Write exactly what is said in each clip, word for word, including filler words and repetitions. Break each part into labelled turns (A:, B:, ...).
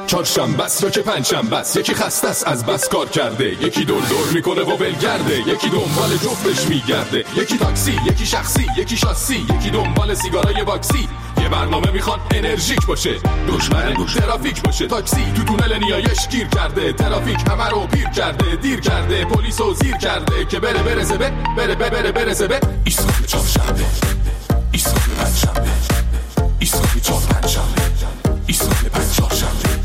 A: چهارشنبه است یا که پنجشنبه است، یکی خسته است از بس کار کرده، یکی دور دور میکنه و ولگرده، یکی دنبال جفتش میگرده، یکی تاکسی، یکی شخصی، یکی شاسی، یکی دنبال سیگارای باکسی. یه برنامه میخوان انرژیک باشه، دشمن دوش ترافیک باشه. تاکسی تو تونل نیایش گیر کرده، ترافیک همه رو پیر کرده، دیر کرده، پلیسو زیر کرده که بره برسه به بره بره بره برسه به ایستگاه چهارشنبه، ایستگاه پنجشنبه، ایستگاه چهار پنجشنبه، ایستگاه پنج چهارشنبه.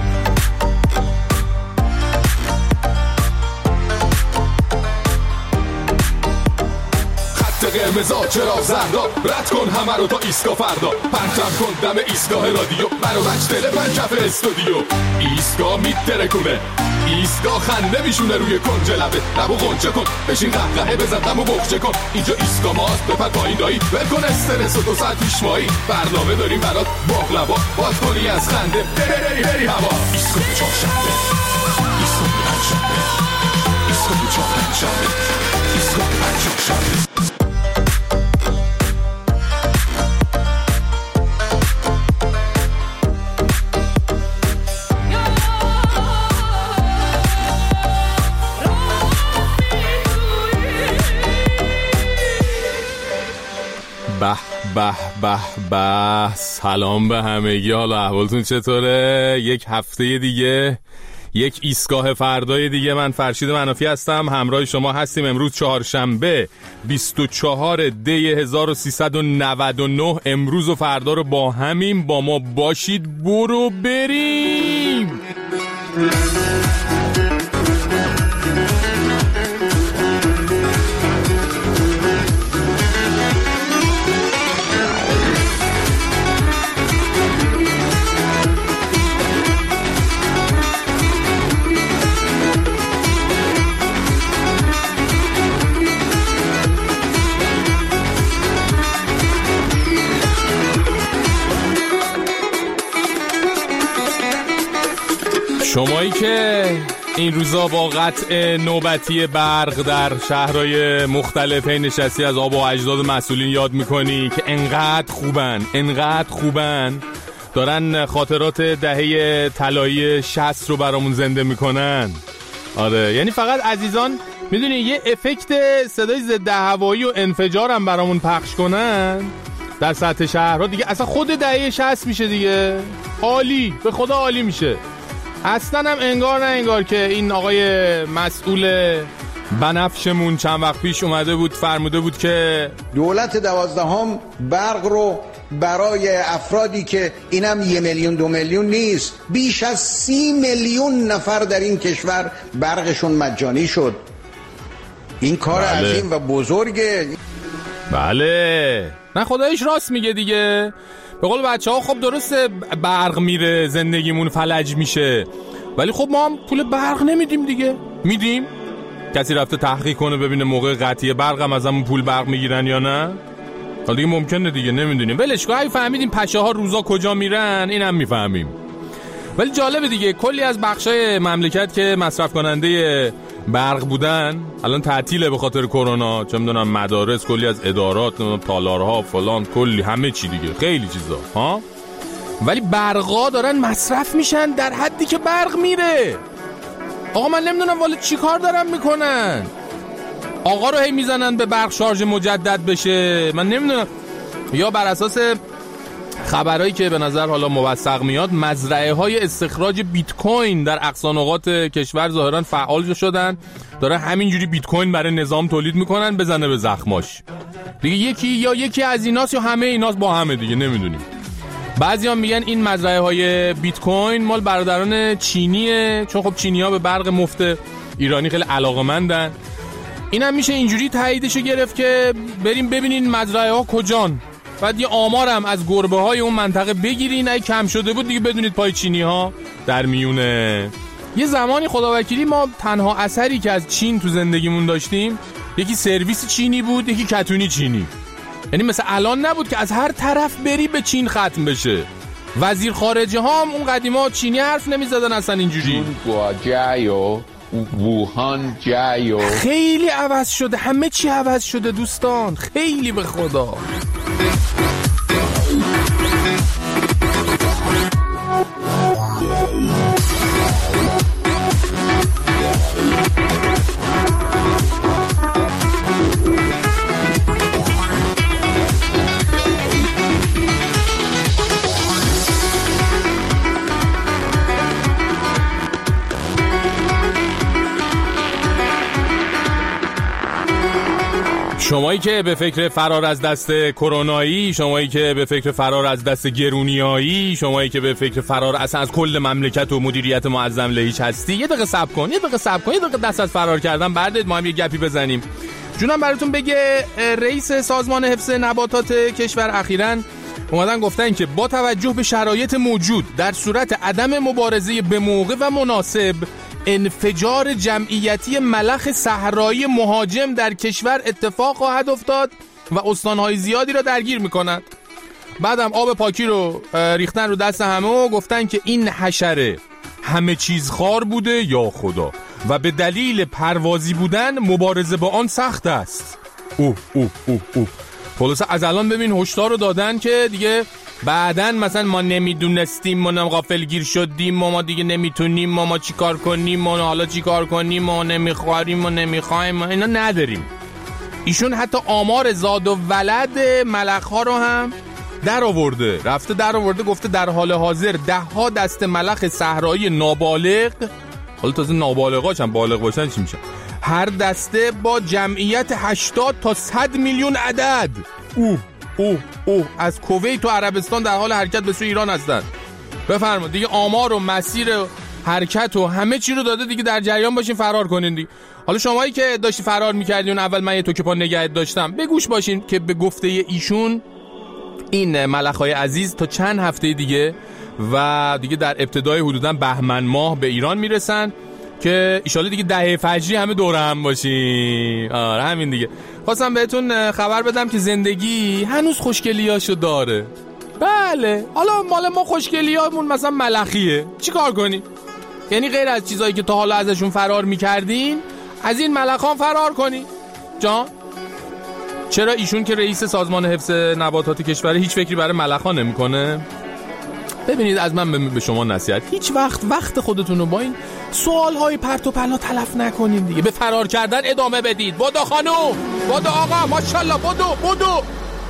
A: قرمزا چرا زردا، رد کن همه رو تا ایستگاه فردا، پرچم کن دم ایستگاه رادیو، برو بچ دل پنجف استودیو. ایستگاه میترکونه، ایستگاه خنده میشونه روی کنج لبه، لبو غنچه کن، بشین قهقهه بزن دمو بخچه کن. اینجا ایستگاه ماست، بپر پایین دایی، ول کن استرس و دو ساعت پیش مایی. برنامه داریم برات باقلوا، باز کنی از خنده بری بری بری هوا. ایستگاه چهارشنبه، ایستگاه پنجشنبه، ایستگاه چهار پنجشنبه، ایستگاه پنج چهارشنبه. به به به به، سلام به همگی، حالا احوالتون چطوره؟ یک هفته دیگه، یک ایستگاه فردای دیگه. من فرشید منافی هستم، همراه شما هستیم. امروز چهارشنبه بیست و چهارم دی هزار و سیصد و نود و نه. امروز و فردا رو با همیم، با ما باشید، برو بریم. شمایی که این روزا با قطع نوبتی برق در شهرهای مختلف نشستی از آبا و اجداد مسئولین یاد میکنی که انقدر خوبن انقدر خوبن دارن خاطرات دهه طلایی شصت رو برامون زنده میکنن. آره، یعنی فقط عزیزان میدونی یه افکت صدای ضد هوایی و انفجار هم برامون پخش کنن در سطح شهرها، دیگه اصلا خود دهه شصت میشه دیگه. عالی، به خدا عالی میشه. اصلا هم انگار نه انگار که این آقای مسئول بنفشمون چند وقت پیش اومده بود فرموده بود که
B: دولت دوازدهم برق رو برای افرادی که اینم یه میلیون دو میلیون نیست، بیش از سی میلیون نفر در این کشور برقشون مجانی شد. این کار بله. عظیم و بزرگه.
A: بله، نه خدایش راست میگه دیگه. به قول بچه ها خب درسته برق میره زندگیمون فلج میشه، ولی خب ما هم پول برق نمیدیم دیگه. میدیم؟ کسی رفته تحقیق کنه ببینه موقع قطعی برق هم از همون پول برق میگیرن یا نه؟ حالا دیگه ممکنه دیگه، نمیدونیم. ولش کن، اگه فهمیدیم پشه ها روزا کجا میرن اینم میفهمیم. ولی جالبه دیگه، کلی از بخشای مملکت که مصرف کننده برق بودن الان تعطیله به خاطر کرونا. چه میدونم مدارس، کلی از ادارات، تالارها، فلان، کلی همه چی دیگه، خیلی چیزا ها. ولی برقا دارن مصرف میشن در حدی که برق میره. آقا من نمیدونم والا چی کار دارن میکنن. آقا رو هی میزنن به برق شارژ مجدد بشه. من نمیدونم، یا بر اساس خبرایی که به نظر حالا موثق میاد مزرعه های استخراج بیت کوین در اقصا نقاط کشور ظاهرا فعال شدن، داره همینجوری بیت کوین برای نظام تولید میکنن بزنه به زخماش دیگه. یکی یا یکی از ایناست یا همه ایناست با همه دیگه، نمیدونیم. بعضی‌ها میگن این مزرعه های بیت کوین مال برادران چینیه، چون خب چینی‌ها به برق مفت ایرانی خیلی علاقه‌مندن. اینم میشه اینجوری تاییدشو گرفت که بریم ببینین مزرعه ها کجان، بعد یه آمارم از گربه های اون منطقه بگیرین، اگه کم شده بود دیگه بدونید پای چینی ها در میونه. یه زمانی خداوکیلی ما تنها اثری که از چین تو زندگیمون داشتیم یکی سرویس چینی بود، یکی کتونی چینی. یعنی مثل الان نبود که از هر طرف بری به چین ختم بشه. وزیر خارجه ها هم اون قدیما چینی حرف نمیزدن اصلا اینجوری.
C: ووهان جایو
A: خیلی عوض شده، همه چی عوض شده دوستان، خیلی به خدا. شمایی که به فکر فرار از دست کرونایی، شمایی که به فکر فرار از دست گرونیایی، شمایی که به فکر فرار اصلا از کل مملکت و مدیریت معظم لهیچ هستی، یه دقیقه صبر کن، یه دقیقه صبر کن، یه دقیقه دست از فرار کردن بردارید، ما هم یه گپی بزنیم. جونم براتون بگه رئیس سازمان حفظ نباتات کشور اخیراً اومدن گفتن که با توجه به شرایط موجود در صورت عدم مبارزه به موقع و مناسب، انفجار جمعیتی ملخ صحرایی مهاجم در کشور اتفاق خواهد افتاد و استانهای زیادی را درگیر میکند. بعدم آب پاکی رو ریختن رو دست همه و گفتن که این حشره همه چیز خار بوده یا خدا و به دلیل پروازی بودن مبارزه با آن سخت است. اوه اوه اوه اوه خلاصه از الان ببین هشدار رو دادن که دیگه بعدن مثلا ما نمیدونستیم، ما غافلگیر شدیم، ما, ما دیگه نمیتونیم، ما ما چی کار کنیم، ما حالا چی کار کنیم، ما نمیخواریم، ما نمیخوایم، ما اینا نداریم. ایشون حتی آمار زاد و ولد ملخ ها رو هم در آورده، رفته در آورده، گفته در حال حاضر ده ها دسته ملخ صحرایی نابالغ، حالا تازه نابالغا چند بالغ باشن چی میشه، هر دسته با جمعیت هشتاد تا صد میلیون عدد اوه اوه اوه از کویت و عربستان در حال حرکت به سوی ایران هستند. بفرمایید دیگه آمار و مسیر حرکت و همه چی رو داده دیگه، در جریان باشین، فرار کنین دیگه. حالا شمایی که داشتی فرار میکردین اول من یه توکه پا نگهت داشتم، بگوش باشین که به گفته ایشون این ملخ‌های عزیز تا چند هفته دیگه و دیگه در ابتدای حدوداً بهمن ماه به ایران میرسن که ایشالا دیگه دهه فجری همه دور هم باشیم. آره همین دیگه. خواستم بهتون خبر بدم که زندگی هنوز خوشگلیاشو داره. بله حالا مال ما خوشگلیامون مثلا ملخیه، چی کار کنی؟ یعنی غیر از چیزایی که تا حالا ازشون فرار میکردین از این ملخان فرار کنی جان؟ چرا ایشون که رئیس سازمان حفظ نباتات کشور هیچ فکری برای ملخان نمیکنه؟ ببینید از من به شما نصیحت، هیچ وقت وقت خودتون رو با این سوالهای پرت و پلا تلف نکنین دیگه، به فرار کردن ادامه بدید. بدو خانوم، بدو آقا، ماشاءالله، بدو بدو.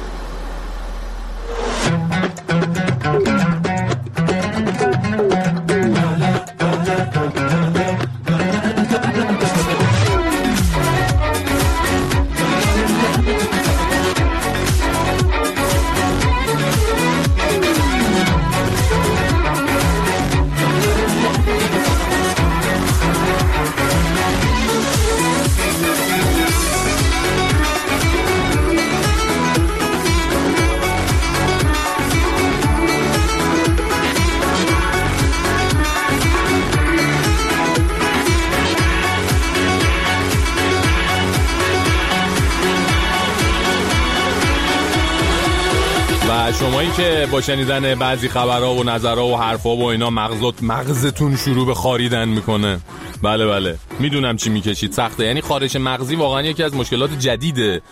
A: شمایی که با شنیدن بعضی خبرها و نظرها و حرفها و اینا مغزت مغزتون شروع به خاریدن میکنه، بله بله میدونم چی میکشید، سخته. یعنی خارش مغزی واقعا یکی از مشکلات جدید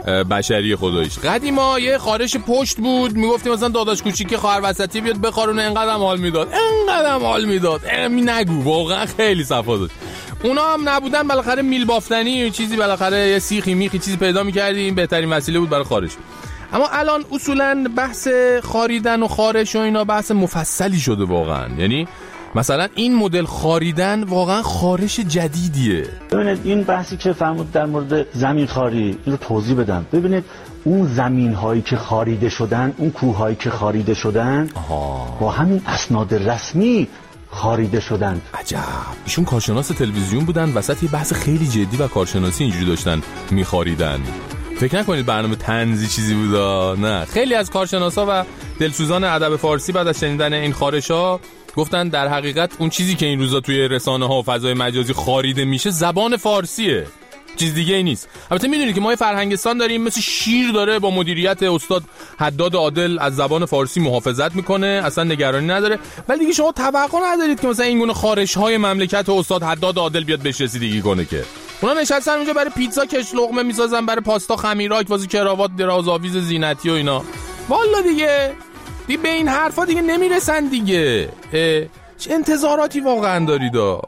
A: بشری خداییش. قدیما یه خارش پشت بود، میگفتیم مثلا داداش کوچیک خواهر وسطی بیاد بخارونه، انقدرم حال میداد، انقدرم حال میداد، امی نگو، واقعا خیلی صفا داشت. اونا هم نبودن، بالاخره میل بافتنی چیزی، بالاخره یه سیخی میخی چیزی پیدا میکردی، این بهترین وسیله بود برای خارش. اما الان اصولا بحث خاریدن و خارش و اینا بحث مفصلی شده واقعا. یعنی مثلا این مدل خاریدن واقعا خارش جدیدیه.
C: ببینید این بحثی که فرمود در مورد زمین خاری، این رو توضیح بدم. ببینید اون زمین هایی که خاریده شدن، اون کوه هایی که خاریده شدن آها. با همین اسناد رسمی خاریده شدن.
A: عجب، ایشون کارشناس تلویزیون بودن، وسط یه بحث خیلی جدی و کارشناسی اینجوری داشتن میخاریدن. فکر نکنید برنامه طنزی چیزی بودا، نه. خیلی از کارشناسا و دلسوزان ادب فارسی بعد از شنیدن این خارش‌ها گفتن در حقیقت اون چیزی که این روزا توی رسانه‌ها و فضای مجازی خاریده میشه زبان فارسیه، چیز دیگه ای نیست. البته میدونید که ما یه فرهنگستان داریم مثل شیر داره، با مدیریت استاد حداد عادل از زبان فارسی محافظت میکنه، اصلا نگرانی نداره. ولی دیگه شما توقع ندارید که مثلا این گونه خارش‌های مملکت استاد حداد عادل بیاد بهش رسیدگی کنه که. اونا نشستن اونجا برای پیتزا کش لقمه میسازن، برای پاستا خمیراک واسه کراوات درازآویز زینتی و اینا. والا دیگه دیگه به این حرفا دیگه نمیرسن دیگه. چه انتظاراتی واقعا داریدا؟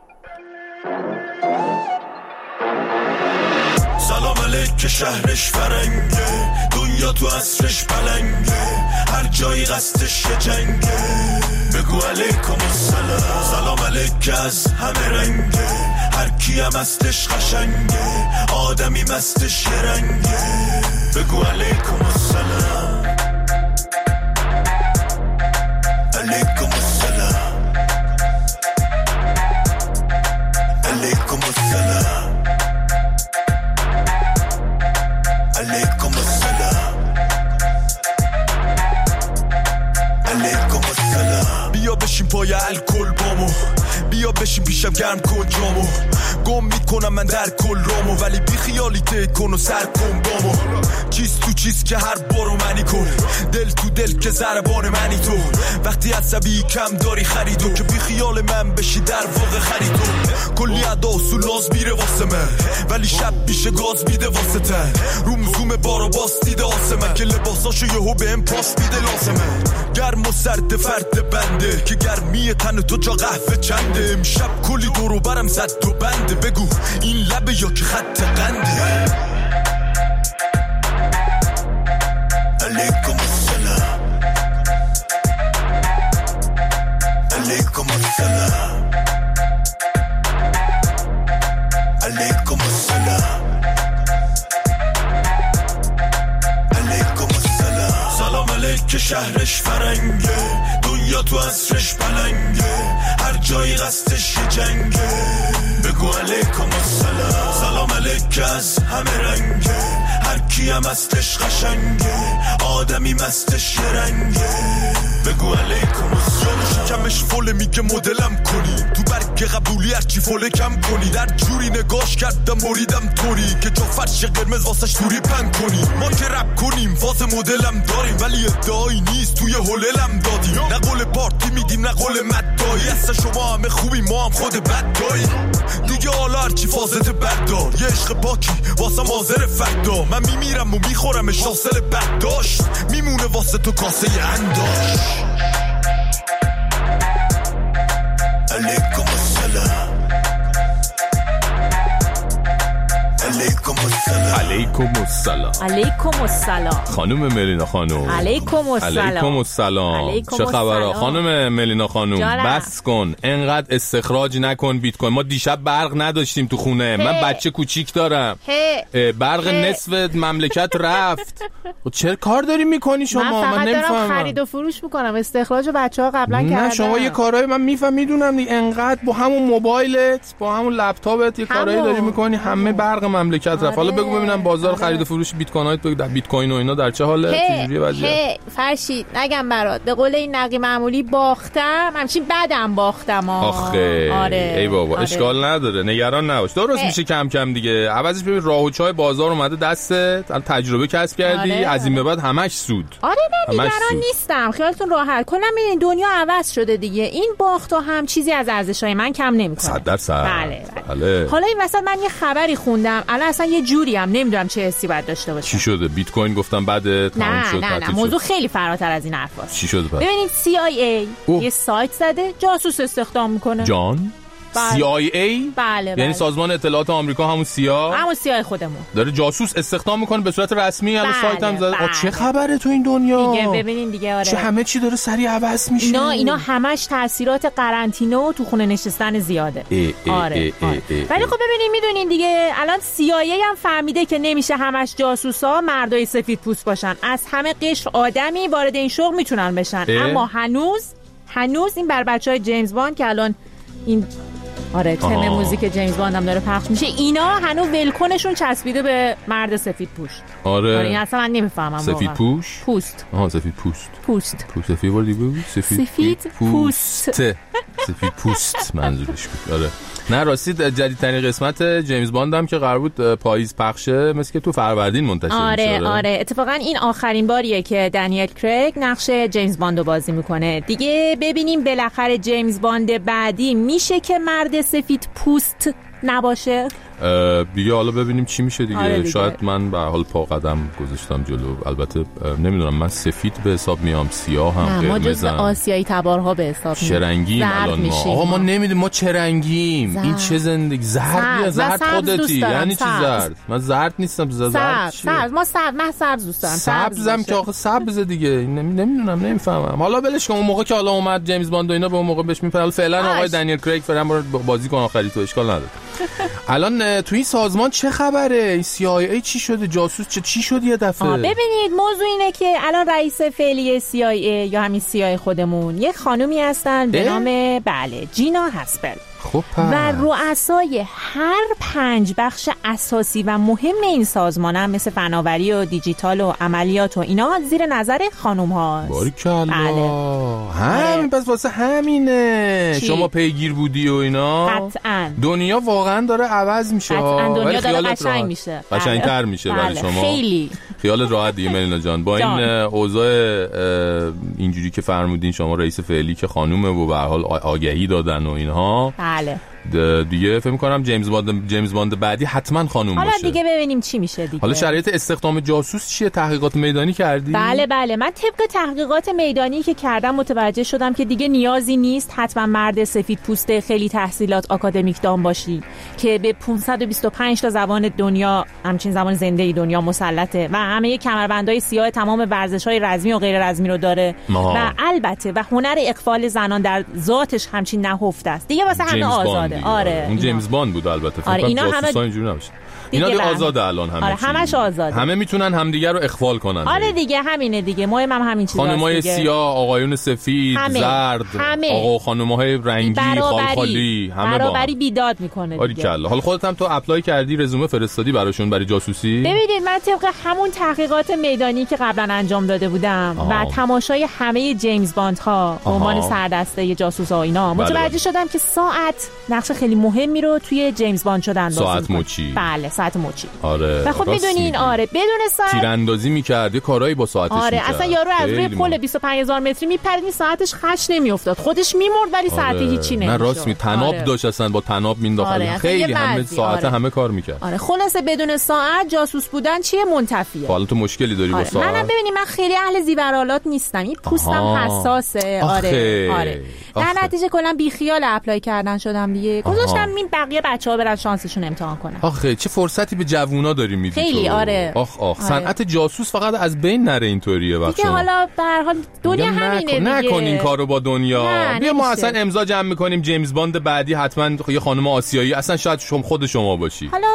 D: سلام علیک شهرش فرنگه، دنیا تو عصرش پلنگه، هر جایی قصدش جنگه. بگو علیکم السلام. سلام علیک از همه رنگه، هر کی هم هستش قشنگه، آدمی مستش یه رنگه. بگو علیکم السلام. علیکم السلام. علیکم السلام. علیکم السلام. علیکم السلام. بیا بشین پای الکل بامو، بیا بشین پیشم گرم کن جامو، گم میکنم من در کل رامو، ولی بی خیالی ته کن و سر کن بامو. چیز تو چیز که هر بارو منی کن، دل تو دل که ضربان منی تو، وقتی عصبی کم داری خریدو که بی خیال من بشی در واقع خریدو. کلی ادا و سولاز میره واسه من، ولی شب میشه گاز میده واسه تن، روم زوم بارو باس دیده آسمن که لباساشو یهو بهم پاس میده لازمه. گرم و سرد فرد بنده که گرمی تن تو جا قهوه چنده، امشب کلی دورو برم زد و بنده، بگو این لبه یا که خط قنده. علیکم السلام. علیکم السلام. علیکم السلام. علیکم السلام. سلام علیک شهرش فرنگه، دنیا تو عصرش پلنگه، هر جایی قصدش یه جنگه. بگو علیکم السلام. سلام علیک از همه رنگه، هر کی هم هستش قشنگه، آدمی مستش یه رنگه. بگو علیکم السلام. شکمش فله میگه مدلم کنی، تو برگ قبولی هرچی فله کم کنی، در جوری نگاش کردم مریدم طوری که جا فرش قرمز واسش توری پن کنی. ما که رپ کنیم واز مدلم داریم، ولی ادعایی نیست توی هللم دادیم، نه قول پارتی میدیم نه قول مدایی، اصلا شما همه خوبی ما هم خود بدایی دیگه. حالا هرچی فازت بردار، یه عشق پاکی واسه مازر فردا، من میمیرم و میخورم شاسل برداشت، میمونه واسه تو کاسه انداش. علیکم السلام. علیکم السلام.
A: علیکم السلام.
E: علیکم السلام.
A: خانم ملینا خانم.
E: علیکم السلام.
A: علیکم السلام. چه خبره خانم ملینا خانم؟ بس کن انقدر استخراج نکن بیت کوین. ما دیشب برق نداشتیم تو خونه. هی. من بچه کوچیک دارم. هی. برق هی. نصف مملکت رفت. چه کار داری میکنی شما؟
E: من فقط
A: من
E: دارم خرید و فروش میکنم. استخراج بچه‌ها قبلا کردن.
A: نه شما یه کارهای من میفهم میدونم دیگه. انقدر با همون موبایلت با همون لپتاپت یه کارهایی داری میکنی، همه برق مملکت رفت. آره. حالا بگو ببینم بازار آره. خرید و فروش بیت کوینات بگو بیت کوین و اینا در چه حاله؟ چجوریه وضعیت؟
E: فرشید نگم برات، به قول این نقی معمولی باختم، همچین بدم باختم.
A: آخه آره. ای بابا آره. اشکال نداره، نگران نباش، درست میشه کم کم دیگه. عوضش ببین راه و چای بازار اومده دستت، تجربه کسب کردی، آره. از این به بعد همش سود.
E: آره من نگران نیستم، خیالتون راحت. کلا ببین دنیا عوض شده دیگه، این باخت و هم چیزی از ارزش‌های من کم نمی‌کنه.
A: صد درصد.
E: بله, بله. حالا این وسط من یه خبری خوندم، الان اصلا یه جوری هم نمیدونم چه حسی باید داشته باشم.
A: چی شده؟ بیت کوین گفتم بعد تمام شد.
E: نه نه موضوع خیلی فراتر از این حرفاست.
A: چی شده پس؟
E: ببینید سی آی ای اوه. یه سایت زده جاسوس استخدام میکنه.
A: جان بله. سی آی ای
E: بله بله.
A: یعنی سازمان اطلاعات آمریکا، همون سیا
E: همون سیا خودمون
A: داره جاسوس استخدام میکنه به صورت رسمی. الان بله سایت هم زده. بله. چه خبره تو این دنیا
E: دیگه؟ ببینین دیگه آره.
A: چه همه چی داره سریع عوض میشه.
E: اینا اینا همش تاثیرات قرنطینه و تو خونه نشستن زیاده.
A: ای ای
E: آره,
A: ای ای
E: آره.
A: ای ای.
E: ولی خب ببینین میدونین دیگه الان سی آی ای هم فهمیده که نمیشه همش جاسوسا مردای سفید پوست باشن، از همه قشر آدمی وارد این شغل میتونن بشن. اه. اما هنوز هنوز این بر بچهای جیمز باند که الان این آره تم موزیک جیمز باند هم داره پخش میشه، اینا هنوز ولکنشون چسبیده به مرد سفید پوش.
A: آره,
E: آره این اصلا من نمیفهمم.
A: سفید پوش
E: پوست
A: آها سفید پوست
E: پوست
A: پوست سفید بردی بگو سفید,
E: سفید پوست
A: سفید پوست منظورش بود. آره نه راستی جدیدترین قسمت جیمز باند هم که قرار بود پاییز پخشه، مثل که تو فروردین منتشر
E: آره
A: میشه.
E: آره اتفاقا این آخرین باریه که دنیل کریگ نقش جیمز باند رو بازی میکنه دیگه. ببینیم بالاخره جیمز باند بعدی میشه که مرد سفید پوست نباشه.
A: دیگه حالا ببینیم چی میشه دیگه.
E: آره دیگه.
A: شاید من به حال پا قدم گذاشتم جلو. البته نمیدونم، من سفید به حساب میام، سیاه هم،
E: ما جز
A: قرمزم،
E: آسیایی تبارها به حساب میام.
A: چه رنگیم الان ما؟ آقا ما نمیدونیم ما چه رنگیم.
E: زرد.
A: این چه زندگی؟ زرد یا زرد خودتی؟ یعنی چی زرد؟ من زرد نیستم. زرد
E: سبز سبز ما سبز من سبز دوست دارم.
A: سبزم که آخه سبز دیگه. نمیدونم، نمیفهمم. حالا ولش کن. اون موقع که حالا اومد جیمز باند و اینا به اون موقع بهش میپرل. فعلا آقای دنیل کریگ فعلا بازی کن آخری تو، اشکال نداره. الان تو این سازمان چه خبره؟ این سی آی ای چی شده؟ جاسوس چه چی شد یه دفعه؟
E: ببینید موضوع اینه که الان رئیس فعلی سی آی ای یا همین سی آی خودمون یک خانومی هستن به نام بله جینا هسپل.
A: خب
E: و رؤسای هر پنج بخش اساسی و مهم این سازمان هم مثل فناوری و دیجیتال و عملیات و اینا زیر نظر خانوم هاست.
A: باریکلا.
E: بله.
A: همین پس واسه همینه
E: چی؟
A: شما پیگیر بودی و اینا.
E: قطعاً
A: دنیا واقعا داره عوض میشه.
E: قطعاً دنیا داره قشنگ میشه.
A: قشنگتر میشه برای
E: بله.
A: شما.
E: خیلی
A: خیالت راحت دیگه ملینا جان. با
E: جان.
A: این اوضاع اینجوری که فرمودین شما رئیس فعلی که خانومه و به هر حال آگهی دادن و اینها.
E: بله.
A: دیگه فکر می‌کنم جیمز باند جیمز باند بعدی حتما خانوم باشه.
E: حالا دیگه ببینیم چی میشه دیگه.
A: حالا شرایط استخدام جاسوس چیه؟ تحقیقات میدانی کردی؟
E: بله بله من طبق تحقیقات میدانی که کردم متوجه شدم که دیگه نیازی نیست حتما مرد سفید پوست خیلی تحصیلات آکادمیک دام باشی که به پانصد و بیست و پنج تا زبان دنیا همچین زبان زنده دنیا مسلطه و همه کمربندای سیاه تمام ورزش‌های رزمی و غیر رزمی رو داره
A: آه.
E: و البته و هنر اقفال زنان در ذاتش همچین نهفته است. دیگه واسه همه آزاده. آره
A: اون جیمز باند بود البته.
E: آره اینا همه
A: اینجوری نباشه. اینا دیگه آزاده الان همه.
E: آره همش آزاده.
A: همه میتونن همدیگه رو اخفال کنن.
E: آره دیگه همینه دیگه. مهم هم همین چیزاست.
A: خانمای سیاه، آقایون سفید،
E: همه.
A: زرد،
E: همه.
A: آقا و خانم‌های رنگی، خالخالی، همه
E: برابری بیداد میکنه دیگه.
A: باریکلا. حالا خودت هم تو اپلای کردی، رزومه فرستادی براشون برای جاسوسی؟
E: ببینید من طبق همون تحقیقات میدانی که قبلا انجام داده بودم آها. و تماشای همه جیمز باند ها به عنوان سردسته جاسوس ها اینا
A: بله
E: متوجه
A: بله.
E: شدم که ساعت نقش خیلی مهمی رو توی جیمز باند شدن بازی
A: ساعت مچی.
E: بله ساعت مچی.
A: آره.
E: و خب میدونین آره بدون ساعت
A: تیراندازی می‌کرد، یه کارایی با ساعتش
E: آره
A: می‌کرد.
E: اصلا یارو از روی پل بیست و پنج هزار متری میپرید این ساعتش خش نمیافتاد، خودش میمرد ولی ساعت آره. هیچی نمیشد.
A: نه راست می تناب آره. داشت اصلا با تناب مینداخت. آره. خیلی همه ساعت آره. همه کار میکرد.
E: آره خلاصه بدون ساعت جاسوس بودن چیه منتفیه.
A: حالا تو مشکلی داری آره. با ساعت؟
E: منم ببینید من خیلی اهل زیورالات نیستم. این پوستم حساسه. آره آره. در نتیجه کلا بی خیال اپلای کردن شدم دیگه. گذاشتم این بقیه بچه‌ها برن شانسشون امتحان کنن.
A: آخه چه فرصتی به جوونا داری میدی تو.
E: خیلی آره.
A: آخ آخ صنعت جاسوس فقط از بین نره اینطوریه بچه‌ها.
E: دیگه حالا به هر حال دنیا همینه دیگه.
A: نکن این کارو با دنیا. بیا ما اصلا امضا جمع می‌کنیم جیمز باند بعدی حتما یه خانم آسیایی اصلا شاید شما خود شما باشی.
E: حالا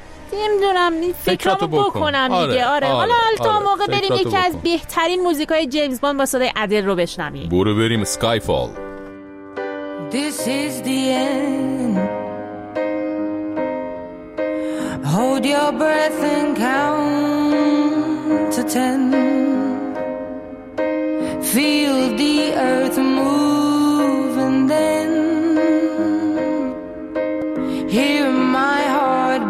E: نمیدونم این فکرامو بکنم
A: آره.
E: دیگه آره, آره. حالا تا
A: آره.
E: موقع بریم یکی از بهترین موزیکای جیمز باند با صدای ادل رو بشنویم.
A: برو بریم اسکایفال.
F: This is the end. Hold your breath and count to ten. Feel the earth move and then hear my heart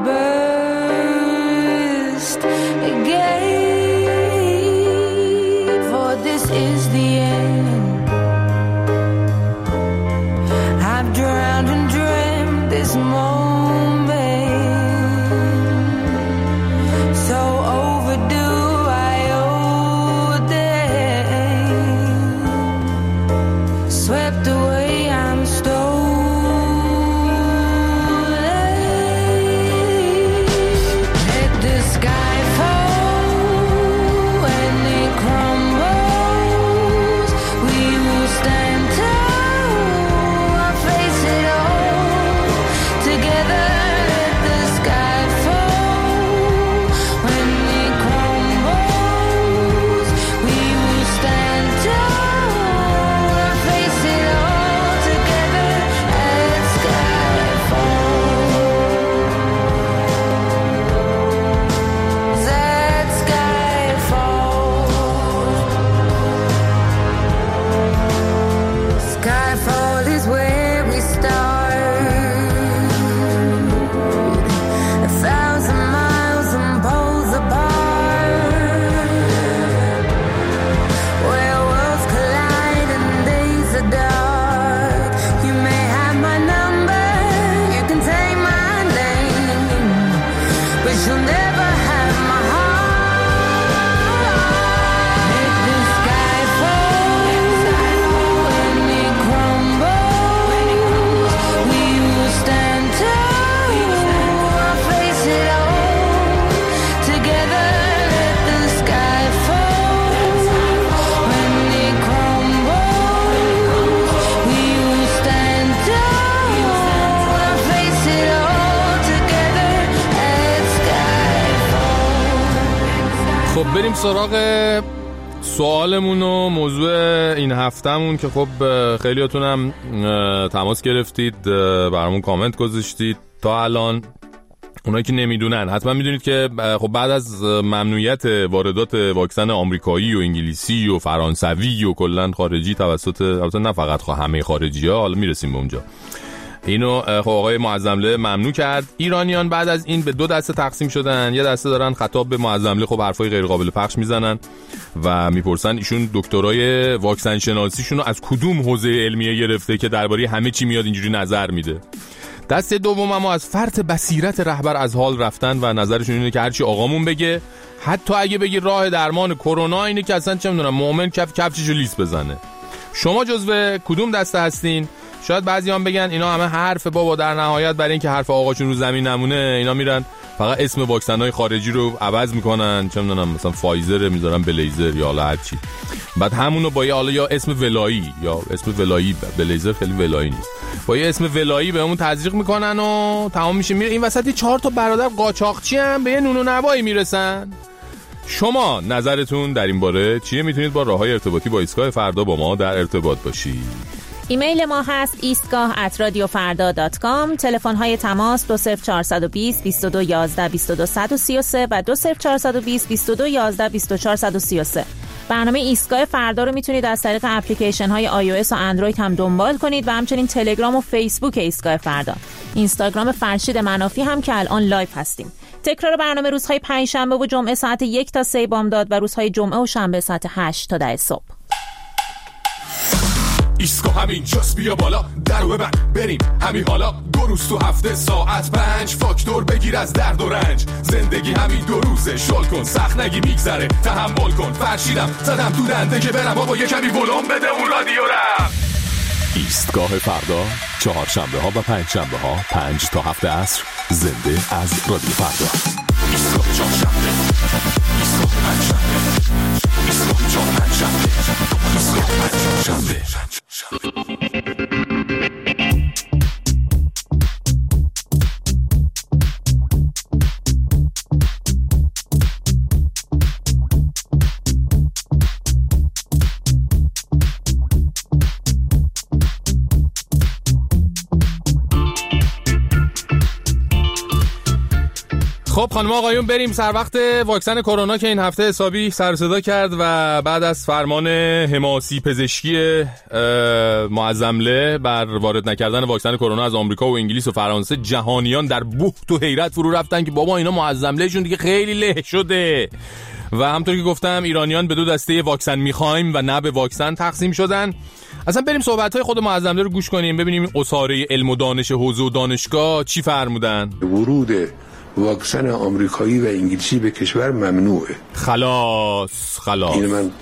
F: burst again. For this is the end. I've drowned and dreamt this moment. So overdue I owe them. Swept away I'm stolen. Let the sky fall when it crumbles. We will stand tall, face it all together. Let the sky fall when it crumbles. We will stand tall, face it all.
A: بریم سراغ سوالمون و موضوع این هفتهمون که خب خیلیاتون هم تماس گرفتید، برامون کامنت گذاشتید. تا الان اونایی که نمیدونن حتما میدونید که خب بعد از ممنوعیت واردات واکسن آمریکایی و انگلیسی و فرانسوی و کلا خارجی توسط، البته نه فقط همه خارجی‌ها، حالا میرسیم به اونجا، اینو خب آقای معظمله ممنوع کرد. ایرانیان بعد از این به دو دسته تقسیم شدن. یه دسته دارن خطاب به معظمله خب حرفای غیر قابل پخش میزنن و میپرسن ایشون دکترای واکسن شناسیشون رو از کدوم حوزه علمیه گرفته که درباره همه چی میاد اینجوری نظر میده. دسته دوم اما از فرط بصیرت رهبر از حال رفتن و نظرشون اینه که هرچی آقامون بگه، حتی اگه بگی راه درمان کرونا اینه که اصلا چه میدونم مؤمن کف کفششو لیس بزنه. شما جزو کدوم دسته هستین؟ شاید بعضیان بگن اینا همه حرف بابا، در نهایت برای اینکه حرف آقاشون رو زمین نمونه اینا میرن فقط اسم واکسن‌های خارجی رو عوض میکنن، چه میدونم مثلا فایزر میذارن بلیزر یا حالا هر چی، بعد همونو با یه حالا یا اسم ولایی یا اسم ولایی، بلیزر خیلی ولایی نیست، با یه اسم ولایی بهمون تزریق میکنن و تمام میشه. میره این وسط چهار تا برادر قاچاقچی هم به یه نون و نوایی میرسن. شما نظرتون در این باره چیه؟ میتونید با راههای ارتباطی با ایستگاه فردا با ما در ارتباط باشید.
E: ایمیل ما هست ایستگاه ات رادیو فردا دات کام. تلفن های تماس دو صفر چهار دو صفر بیست و دو یازده بیست و دو صد و سی و سه و دو صفر چهار دو صفر بیست و دو یازده بیست و چهار صد و سی و سه. برنامه ایستگاه فردا رو میتونید از طریق اپلیکیشن های آی او اس و اندروید هم دنبال کنید و همچنین تلگرام و فیسبوک ایستگاه فردا، اینستاگرام فرشید منافی هم که الان لایو هستیم. تکرار برنامه روزهای پنجشنبه و جمعه ساعت یک تا سه بامداد و روزهای جمعه و شنبه ساعت هشت تا ده صبح.
D: ایستگاه همین جاست، بیا بالا درو ببند بریم همین حالا. دو روز تو هفته ساعت پنج، فاکتور بگیر از درد و رنج. زندگی همین دو روزه، شل کن سخت نگی میگذره، تحمل کن. فرشیدم زدم تو دنده که برم بابا یه کمی ولوم بده اون رادیو رم.
G: ایستگاه فردا چهارشنبه ها و پنج شنبه ها پنج تا هفت عصر زنده از رادیو فردا.
D: ایستگاه چهارشنبه، ایستگاه پنجشنبه، ایستگاه چهارشنبه، ایستگاه پنجشنبه.
A: خب خانم آقایون بریم سر وقت واکسن کرونا که این هفته حسابی سر صدا کرد و بعد از فرمان حماسی پزشکی معظمله بر وارد نکردن واکسن کرونا از آمریکا و انگلیس و فرانسه، جهانیان در بهت و حیرت فرو رفتن که بابا اینا معظملهشون دیگه خیلی له شده. و همونطور که گفتم ایرانیان به دو دسته واکسن میخوایم و نه به واکسن تقسیم شدن. اصلا بریم صحبت‌های خود معظمله رو گوش کنیم ببینیم اساره علم و دانش حوزه و دانشگاه چی فرمودن.
H: ورود واکسن آمریکایی و انگلیسی به کشور ممنوعه.
A: خلاص خلاص
H: این من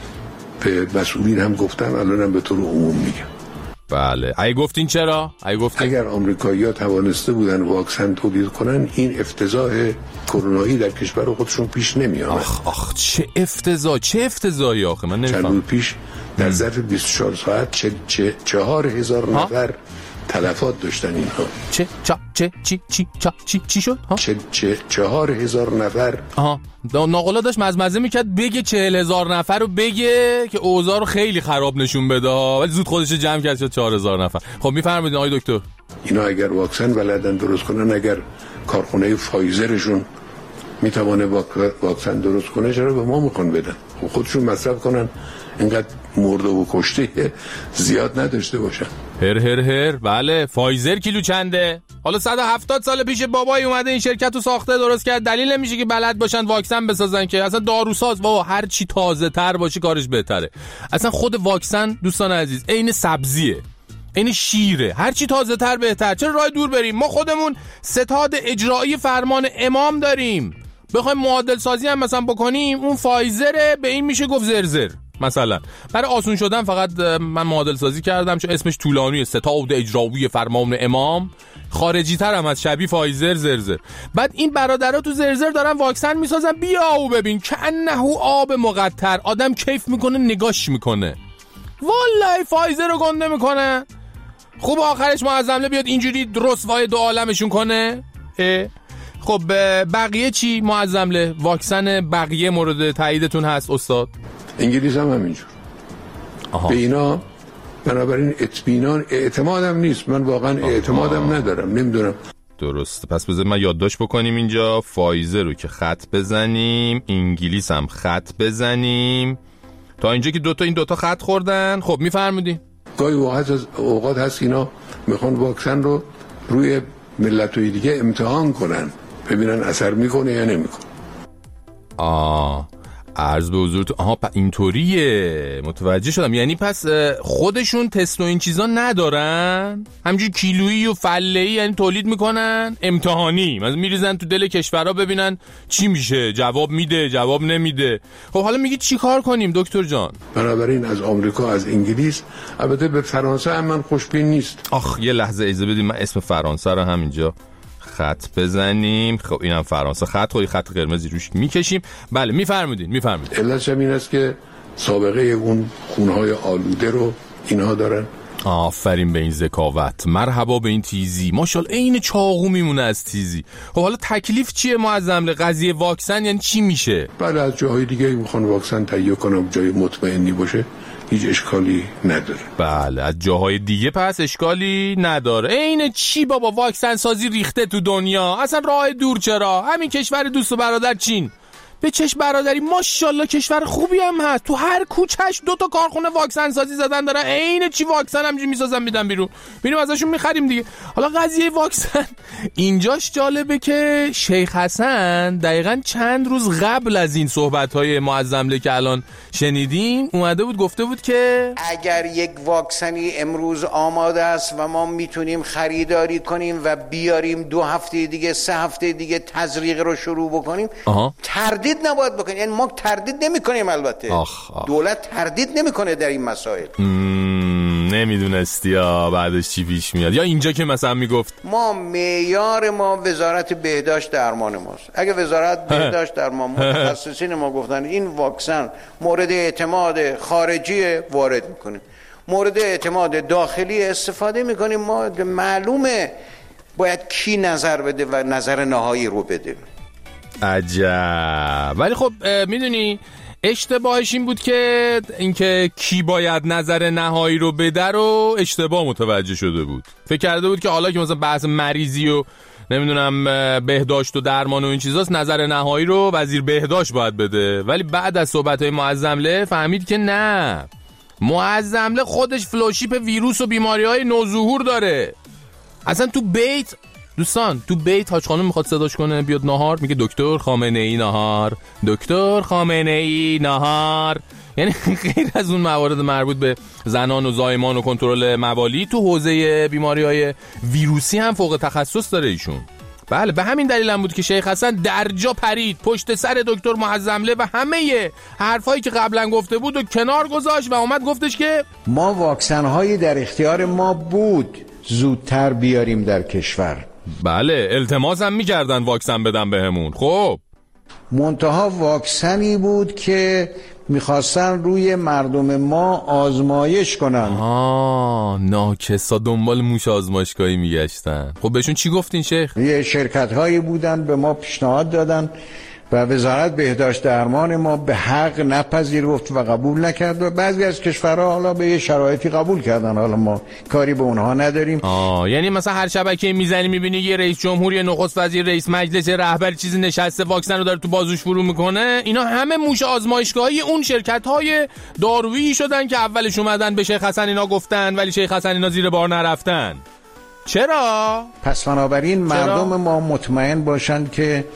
H: به مسئولین هم گفتم، الانم به طور عموم میگم.
A: بله. اگه گفتین چرا؟ اگه گفتین
H: اگر آمریکایی‌ها توانسته بودن واکسن تولید کنن این افتضاح کرونایی در کشور خودشون پیش نمیاد.
A: آخ آخ چه افتضاح، چه افتضاحی آخه من نمیفهمم.
H: چند روز پیش در ظرف بیست و چهار ساعت چه چه چهار هزار نفر تلفات داشتن اینها.
A: چه چه چه چی چی چی چی شد؟ ها
H: چه چه چهار هزار نفر.
A: آها ناقلا داشت مزمزه میکرد بگه چهل هزار نفر رو بگه که اوضاع رو خیلی خراب نشون بده، ولی زود خودش جمع کرد شد چهار هزار نفر. خب میفرمایید آقای دکتر
H: اینا اگر واکسن بلدن درست کنن، اگر کارخونه فایزرشون میتونه واکسن درست کنه، چرا به ما میخوان بدن؟ خب خودشون مصرف کنن، اینقدر مرده و کشته زیاد نداشته باشن.
A: هر هر هر بله. فایزر کیلو چنده؟ حالا صد و هفتاد سال پیش بابای اومده این شرکت رو ساخته درست کرد، دلیل نمیشه که بلد باشن واکسن بسازن که. اصلا داروساز بابا هر چی تازه تر باشه کارش بهتره. اصلا خود واکسن دوستان عزیز عین سبزیه، عین شیره، هر چی تازه تر بهتر. چرا راه دور بریم؟ ما خودمون ستاد اجرایی فرمان امام داریم، بخوایم معادل سازی هم مثلا بکنیم اون فایزره، به این میشه گفت زرزر. مثلا برای آسون شدن فقط من معادل سازی کردم چون اسمش طولانیه، ستاد اجرایی فرمان امام، خارجی تر هم از شبیه فایزر زرزر. بعد این برادرها تو زرزر دارن واکسن میسازن، بیا او ببین کأنه آب مقطر، آدم کیف میکنه نگاش میکنه، والله فایزر رو گنده میکنه. خوب آخرش معظمله بیاد اینجوری رسوای دو عالمشون کنه. خب بقیه چی معظمله؟ واکسن بقیه مورد تاییدتون هست استاد؟
H: انگلیس هم همینجور. آها. به اینا بنابراین اطمینان اعتمادم نیست، من واقعا آها. اعتمادم ندارم، نمیدونم.
A: درست. پس بذار ما یادداشت بکنیم اینجا، فایزر رو که خط بزنیم، انگلیس هم خط بزنیم، تا اینجا که دوتا این دوتا خط خوردن. خب میفرمودین
H: گاهی اوقات از اوقات هست اینا میخوان واکسن رو روی ملت‌های دیگه امتحان کنن ببینن اثر میکنه یا نمیکنه.
A: آه عرض به حضورتون. آها اینطوریه، متوجه شدم. یعنی پس خودشون تست و این چیزا ندارن، همینجوری کیلویی و فله‌ای یعنی تولید میکنن امتحانی، مثلا میریزن تو دل کشورها ببینن چی میشه، جواب میده جواب نمیده. خب حالا میگی چی کار کنیم دکتر جان؟
H: بنابراین از آمریکا، از انگلیس، البته به فرانسه هم من خوشبین نیست.
A: آخ یه لحظه اجازه بدید من اسم فرانسه رو همینجا خط بزنیم. خب اینم فرانسه خط، خب خط قرمزی روش میکشیم. بله میفرمودین میفرمودین.
H: علتش این است که سابقه اون خونهای آلوده رو اینها دارن.
A: آفرین به این ذکاوت، مرحبا به این تیزی، ماشاءالله عین چاقو میمونه از تیزی. خب حالا تکلیف چیه معظم قضیه واکسن؟ یعنی چی میشه؟
H: بله از جاهای دیگه میخوان واکسن تهیه کنم جای مطمئنی باشه، هیچ اشکالی نداره.
A: بله از جاهای دیگه پس اشکالی نداره. عین چی بابا؟ واکسن سازی ریخته تو دنیا، اصلا راه دور چرا؟ همین کشور دوست و برادر چین به چشم برادری ماشاءالله کشور خوبی هم هست، تو هر کوچهش دو تا کارخونه واکسن سازی زدن دارن، عین چی واکسن همینجوری میسازن میدن بیرون، میریم ازشون میخریم دیگه. حالا قضیه واکسن اینجاش جالبه که شیخ حسن دقیقاً چند روز قبل از این صحبت‌های معظمله که الان شنیدیم اومده بود گفته بود که
B: اگر یک واکسنی امروز آماده است و ما میتونیم خریداری کنیم و بیاریم دو هفته دیگه سه هفته دیگه تزریق رو شروع بکنیم، آها. تردید نباید بکنیم. یعنی ما تردید نمی کنیم، البته
A: آخ آخ.
B: دولت تردید نمیکنه در این مسائل.
A: نمیدونستی یا بعدش چی پیش میاد؟ یا اینجا که مثلا میگفت
B: ما معیار ما وزارت بهداشت درمان ماست. اگه وزارت بهداشت درمان متخصصین ما گفتن این واکسن مورد اعتماد خارجی وارد میکنیم، مورد اعتماد داخلی استفاده میکنیم، ما معلومه باید کی نظر بده و نظر نهایی رو بده.
A: عجب. ولی خب میدونی اشتباهش این بود که اینکه کی باید نظر نهایی رو بده رو اشتباه متوجه شده بود. فکر کرده بود که حالا که مثلا بحث مریضی و نمیدونم بهداشت و درمان و این چیزاست نظر نهایی رو وزیر بهداشت باید بده. ولی بعد از صحبت‌های معظمله فهمید که نه، معظمله خودش فلوشیپ ویروس و بیماری‌های نوظهور داره. اصلا تو بیت دوستان تو بیت حاج خانم میخواد صداش کنه بیاد نهار، میگه دکتر خامنه ای نهار، دکتر خامنه ای نهار. یعنی غیر از اون موارد مربوط به زنان و زایمان و کنترل موالید تو حوزه بیماری‌های ویروسی هم فوق تخصص داره ایشون. بله به همین دلیل هم بود که شیخ حسن درجا پرید پشت سر دکتر معظمله و همه حرفایی که قبلا گفته بود و کنار گذاشت و اومد گفتش که
B: ما واکسن‌هایی در اختیار ما بود زودتر بیاریم در کشور.
A: بله التماس هم میکردن واکسن بدن بهمون. خب
B: منتها واکسنی بود که میخواستن روی مردم ما آزمایش کنن.
A: آه ناکسا دنبال موش آزمایشگاهی میگشتن. خب بهشون چی گفتین شیخ؟
B: یه شرکت هایی بودن به ما پیشنهاد دادن و وزارت بهداشت درمان ما به حق نپذیرفت و قبول نکرد و بعضی از کشورها حالا به یه شرایطی قبول کردن، حالا ما کاری به اونها نداریم.
A: آه یعنی مثلا هر شبکه میزنی میبینی یه رئیس جمهور، یه نخست وزیر، رئیس مجلس، رهبر چیزی نشسته واکسن رو داره تو بازوش فرو میکنه، اینا همه موش آزمایشگاهی اون شرکت‌های دارویی شدن که اولش اومدن به شیخ حسن اینا گفتن ولی شیخ حسن اینا زیر بار نرفتن. چرا؟
B: پس بنابراین مردم ما مطمئن باشن که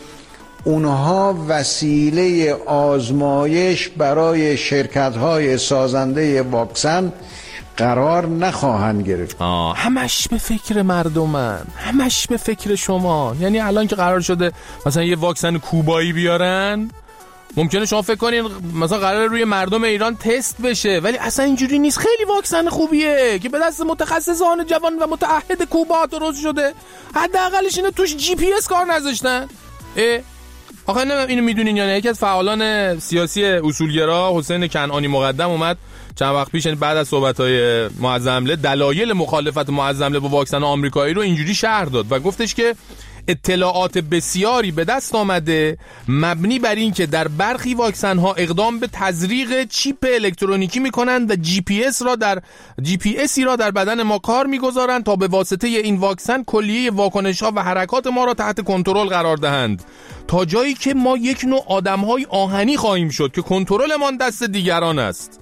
B: اونها وسیله آزمایش برای شرکت‌های سازنده واکسن قرار نخواهند گرفت.
A: آه همش به فکر مردمن، همش به فکر شما. یعنی الان که قرار شده مثلا یه واکسن کوبایی بیارن، ممکنه شما فکر کنین مثلا قراره روی مردم ایران تست بشه، ولی اصلا اینجوری نیست. خیلی واکسن خوبیه که به دست متخصصان جوان و متعهد کوبا درست شده. حداقلش اینو توش جی پی اس کار نذاشتن. اه آخه نه اینو میدونین یا نه؟ یکی از فعالان سیاسی اصولگرا حسین کنعانی مقدم اومد چند وقت پیش بعد از صحبت‌های معظمله دلایل مخالفت معظمله با واکسن آمریکایی رو اینجوری شرح داد و گفتش که اطلاعات بسیاری به دست آمده مبنی بر این که در برخی واکسن ها اقدام به تزریق چیپ الکترونیکی میکنند و جی پی اس را در جی پی اسی را در بدن ما کار میگذارند تا به واسطه این واکسن کلیه واکنش ها و حرکات ما را تحت کنترل قرار دهند، تا جایی که ما یک نوع آدم‌های آهنی خواهیم شد که کنترلمان دست دیگران است.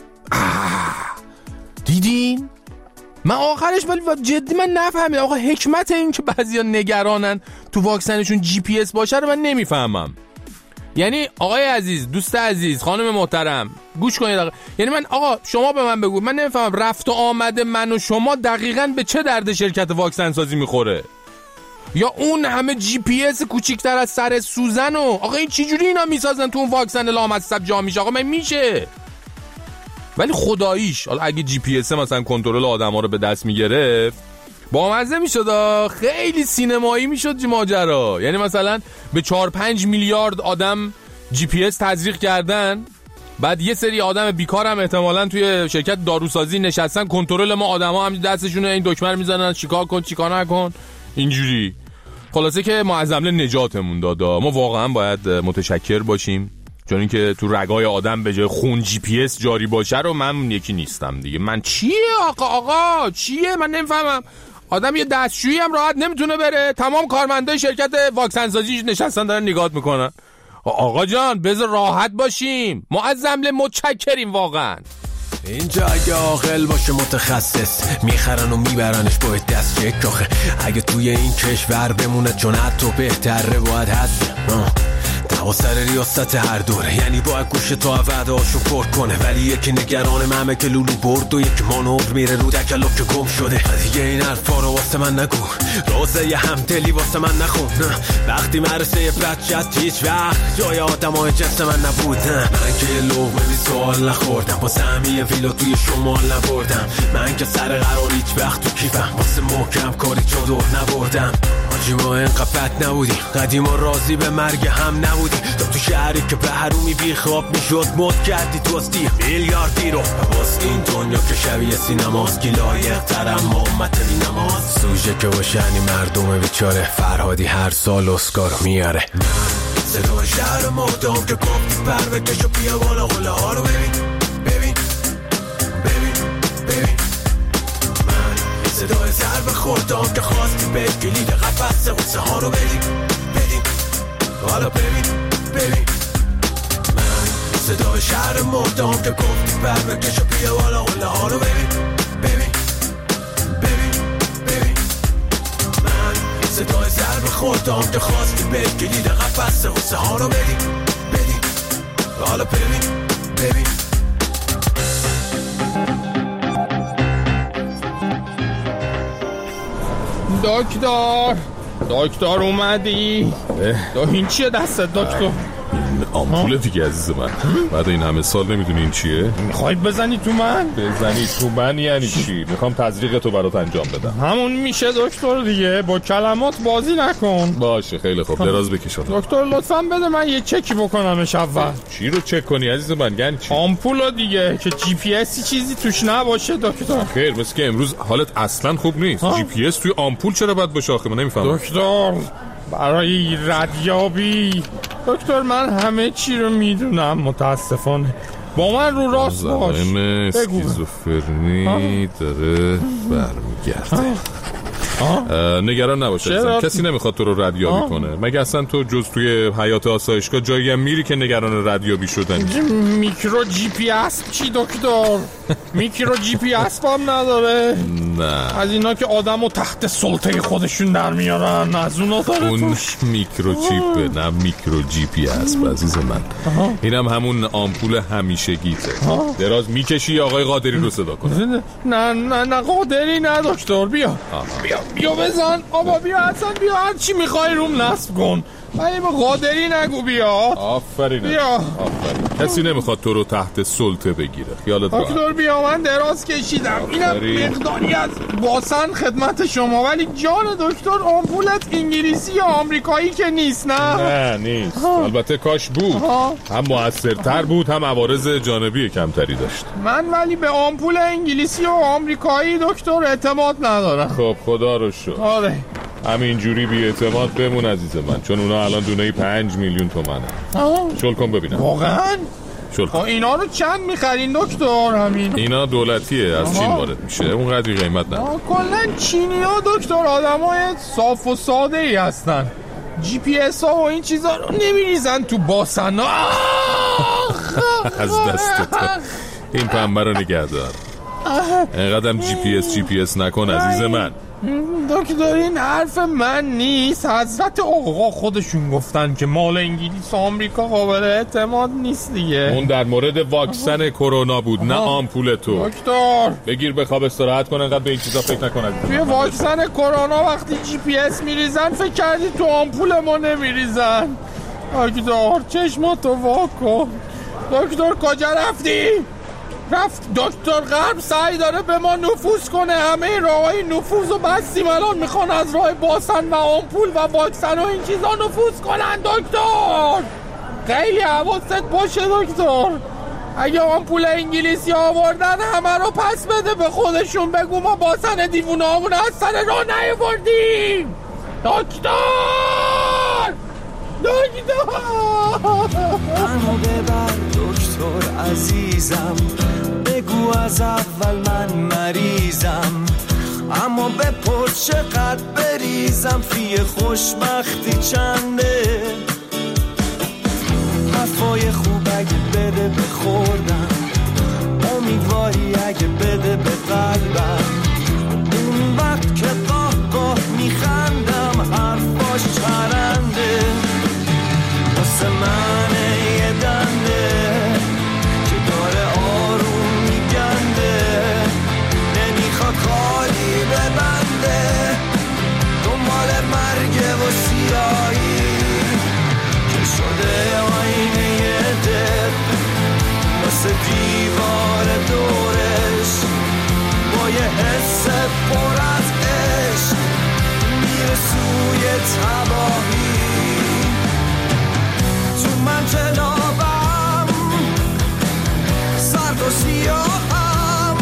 A: آه. دیدین؟ من آخرش ولی جدی من نفهمیدم آقا حکمت این که بعضیا نگرانن تو واکسنشون جی پی اس باشه رو من نمیفهمم. یعنی آقای عزیز، دوست عزیز، خانم محترم، گوش کنید آقا. یعنی من آقا شما به من بگو، من نمیفهمم رفت و آمده من و شما دقیقاً به چه درد شرکت واکسن سازی میخوره؟ یا اون همه جی پی اس کوچیک‌تر از سر سوزن و آقا این چه جوری اینا میسازن تو اون واکسن لامصب جا میشه؟ آقا من میشه. ولی خداییش حالا اگه جی پی اس مثلا کنترل آدما رو به دست میگرفت بامزه میشد، خیلی سینمایی میشد ماجرا. یعنی مثلا به چهار پنج میلیارد آدم جی پی اس تزریق کردن، بعد یه سری آدم بیکار هم احتمالاً توی شرکت داروسازی نشستن، کنترل ما آدما هم دستشون این دکمه رو میزنن چیکار کن چیکار نکن اینجوری. خلاصه که معظمله نجاتمون دادا. ما واقعا باید متشکر باشیم، چون اینکه تو رگای آدم به جای خون جی پی اس جاری باشه رو من یکی نیستم دیگه. من چیه آقا آقا چیه؟ من نمیفهمم. آدم یه دستشویی هم راحت نمیتونه بره، تمام کارمندای شرکت واکسن سازی نشستن دارن نگات میکنن. آقا جان بذار راحت باشیم، معظمله متشکریم واقعا.
I: اینجا اگه عاقل باشه متخصص میخرن و میبرنش با دست چک. آخه اگه توی این کشور بمونه چون حتی بهتره باید هست دوا سر ریاست هر دوره، یعنی باید گوش تا وعده هاشو پر کنه. ولی یکی نگران مهمه که لولو برد و یکی مانور میره رو دکلو که گم شده. دیگه این حرفا رو واسه من نگو، روزه یه همدلی واسه من نخون. وقتی مرسه یه بچت هیچ وقت جای آدم های جنس من نبود. من که یه لغمه بی سوال نخوردم، با سهمی ویلا توی شمال نبردم. من که سر قرار هیچ وقت تو کیفم، واسه محکم کاری چادر نبردم. آجی ما اینقدر بد نبودیم، قدیم و راضی به مرگ هم نبودیم. تا تو شهری که به حرومی بی خواب میشد مد کردی توستی میلیاردی رو. باز این دنیا که شبیه سینماست، کی لایق ترم ما امت بی نماز. سوژه که باشنی مردم بیچاره، فرهادی هر سال اسکار میاره. صدای شهر مردم که گفتی پر بکش و بیا بالا قله ها رو ببین ببین ببین ببین. من صدای ضرب خوردم که خواستی به کلید قفص غصه ها رو بدیم بدیم حالا ببین ببین. من صدای شهر مردم که گفتی پر بکش و بیا بالا قله ها رو ببین ببین ببین ببین. من صدای ضرب خوردم که خواستی به کلید قفص غصه ها رو بدیم بدیم حالا ببین ببین.
A: دکتر دکتر اومدی؟ این چیه دستت دکتر؟
G: آمپوله دیگه عزیز من. بعد این همه سال نمیدونی این چیه؟
A: میخواید بزنی تو من؟
G: بزنی تو من یعنی چی؟ میخوام تزریق تو برات انجام بدم.
A: همون میشه دکتر دیگه، با کلمات بازی نکن.
G: باشه خیلی خوب، دراز بکش.
A: دکتر لطفاً بده من یه چکی بکنمش اول.
G: چی رو چک کنی عزیز من؟ یعنی چی؟
A: آمپولو دیگه که جی پی اس چیزی توش نباشه دکتر.
G: خیر مثل که امروز حالت اصلا خوب نیست. ها؟ جی پی اس توی آمپول چرا باید باشه آخه؟ من نمیفهمم.
A: دکتر برای ردیابی دکتر من همه چی رو میدونم متاسفانه. با من رو راست باش.
G: اسکیزوفرنی داره برمیگرده. نگران نباش، کسی نمیخواد تو رو ردیابی آه. کنه. مگه اصلا تو جز توی حیات آسایشگاه جایی هم میری که نگران ردیابی شدن؟
A: میکرو جی پی اس چی دکتر؟ میکرو جی پی اس هم نداره؟
G: نه
A: از اینا که آدمو تحت سلطه خودشون در میارن، از اونا داره.
G: اون میکرو چیپه نه میکرو جی پی اس عزیز من. آه. اینم همون آمپول همیشگیته. دراز میکشی آقای قادری رو صدا کن.
A: نه نه نه قادری نه دکتر. بیا آه. بیا بیا بزن آبا، بیا اصلا بیا هر چی میخوای روم نصب کن، ولی به قادری نگو. بیا
G: آفرین
A: بیا
G: آفرین. کسی نمیخواد تو رو تحت سلطه بگیره، خیالت راحت.
A: دکتر بیا من دراز کشیدم، اینم مقداری از واسن خدمت شما. ولی جان دکتر آمپولت انگلیسی یا آمریکایی که نیست؟ نه
G: نه نیست ها. البته کاش بود ها. هم موثرتر بود هم عوارض جانبی کمتری داشت.
A: من ولی به آمپول انگلیسی و آمریکایی دکتر اعتماد ندارم.
G: خب خدا رو شکر.
A: آره
G: همینجوری بی اعتماد بمون عزیز من، چون اونا الان دونه پنج میلیون تومنه. شل کن ببینم.
A: واقعا؟
G: شل کن.
A: اینا رو چند میخرین دکتر همین؟
G: اینا دولتیه، از چین وارد میشه، اون قدری قیمت نداره.
A: کلا چینی ها دکتر آدمای صاف و ساده ای هستن، جی پی اس ها و این چیزا رو نمیریزن تو باسن.
G: از دست تو این پنبه رو نگه دار، اینقدرم جی پی اس جی پی اس نکن عزیز من.
A: دکتر این حرف من نیست، حضرت آقا خودشون گفتن که مال انگلیس و آمریکا قابل اعتماد نیست دیگه.
G: اون در مورد واکسن کرونا بود، نه آمپول تو.
A: دکتر
G: بگیر بخواب استراحت کن، انقدر به این چیزا فکر نکن.
A: توی واکسن کرونا وقتی جی پی اس میریزن فکر کردی تو آمپول ما نمیریزن. دکتر چشماتو واکن. دکتر کجا رفتی؟ رفت دکتر غرب سعی داره به ما نفوذ کنه، همه راههای نفوذ رو بستیم، الان میخوان از راه باسن و آمپول و واکسن و این چیزا نفوذ کنن. دکتر خیلی حواست باشه دکتر، اگه آمپول انگلیسی آوردن همه رو پس بده به خودشون، بگو ما باسن دیوونه همون از سر راه نیاوردیم. دکتر دکتر
J: منو ببر دکتر عزیزم، بگو از اول من مریضم، اما بپرس چقدر بریزم، فی خوشبختی چنده، حرفای خوب اگه بده بخوردم، امیدواری اگه بده به قلبم، اون وقت که قاه قاه میخندم حرفاش چرنده، واسه منه یه دنده که داره آروم میگنده، نمیخواد خالی ببنده، دنبال مرگ و سیاهی که شده آینه دل، واسه دیوار دورش با یه حس پر از عشق میره سوی تباهی. تو من جنابم سرد و سیاهم،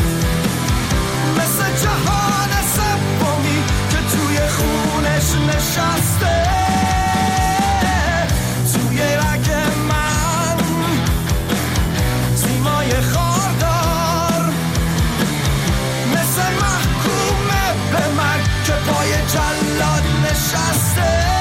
J: مثل جهان سومی که توی خونش نشسته، توی رگ من سیمای خاردار، مثل محکومه به مرگ که پای جلاد نشسته.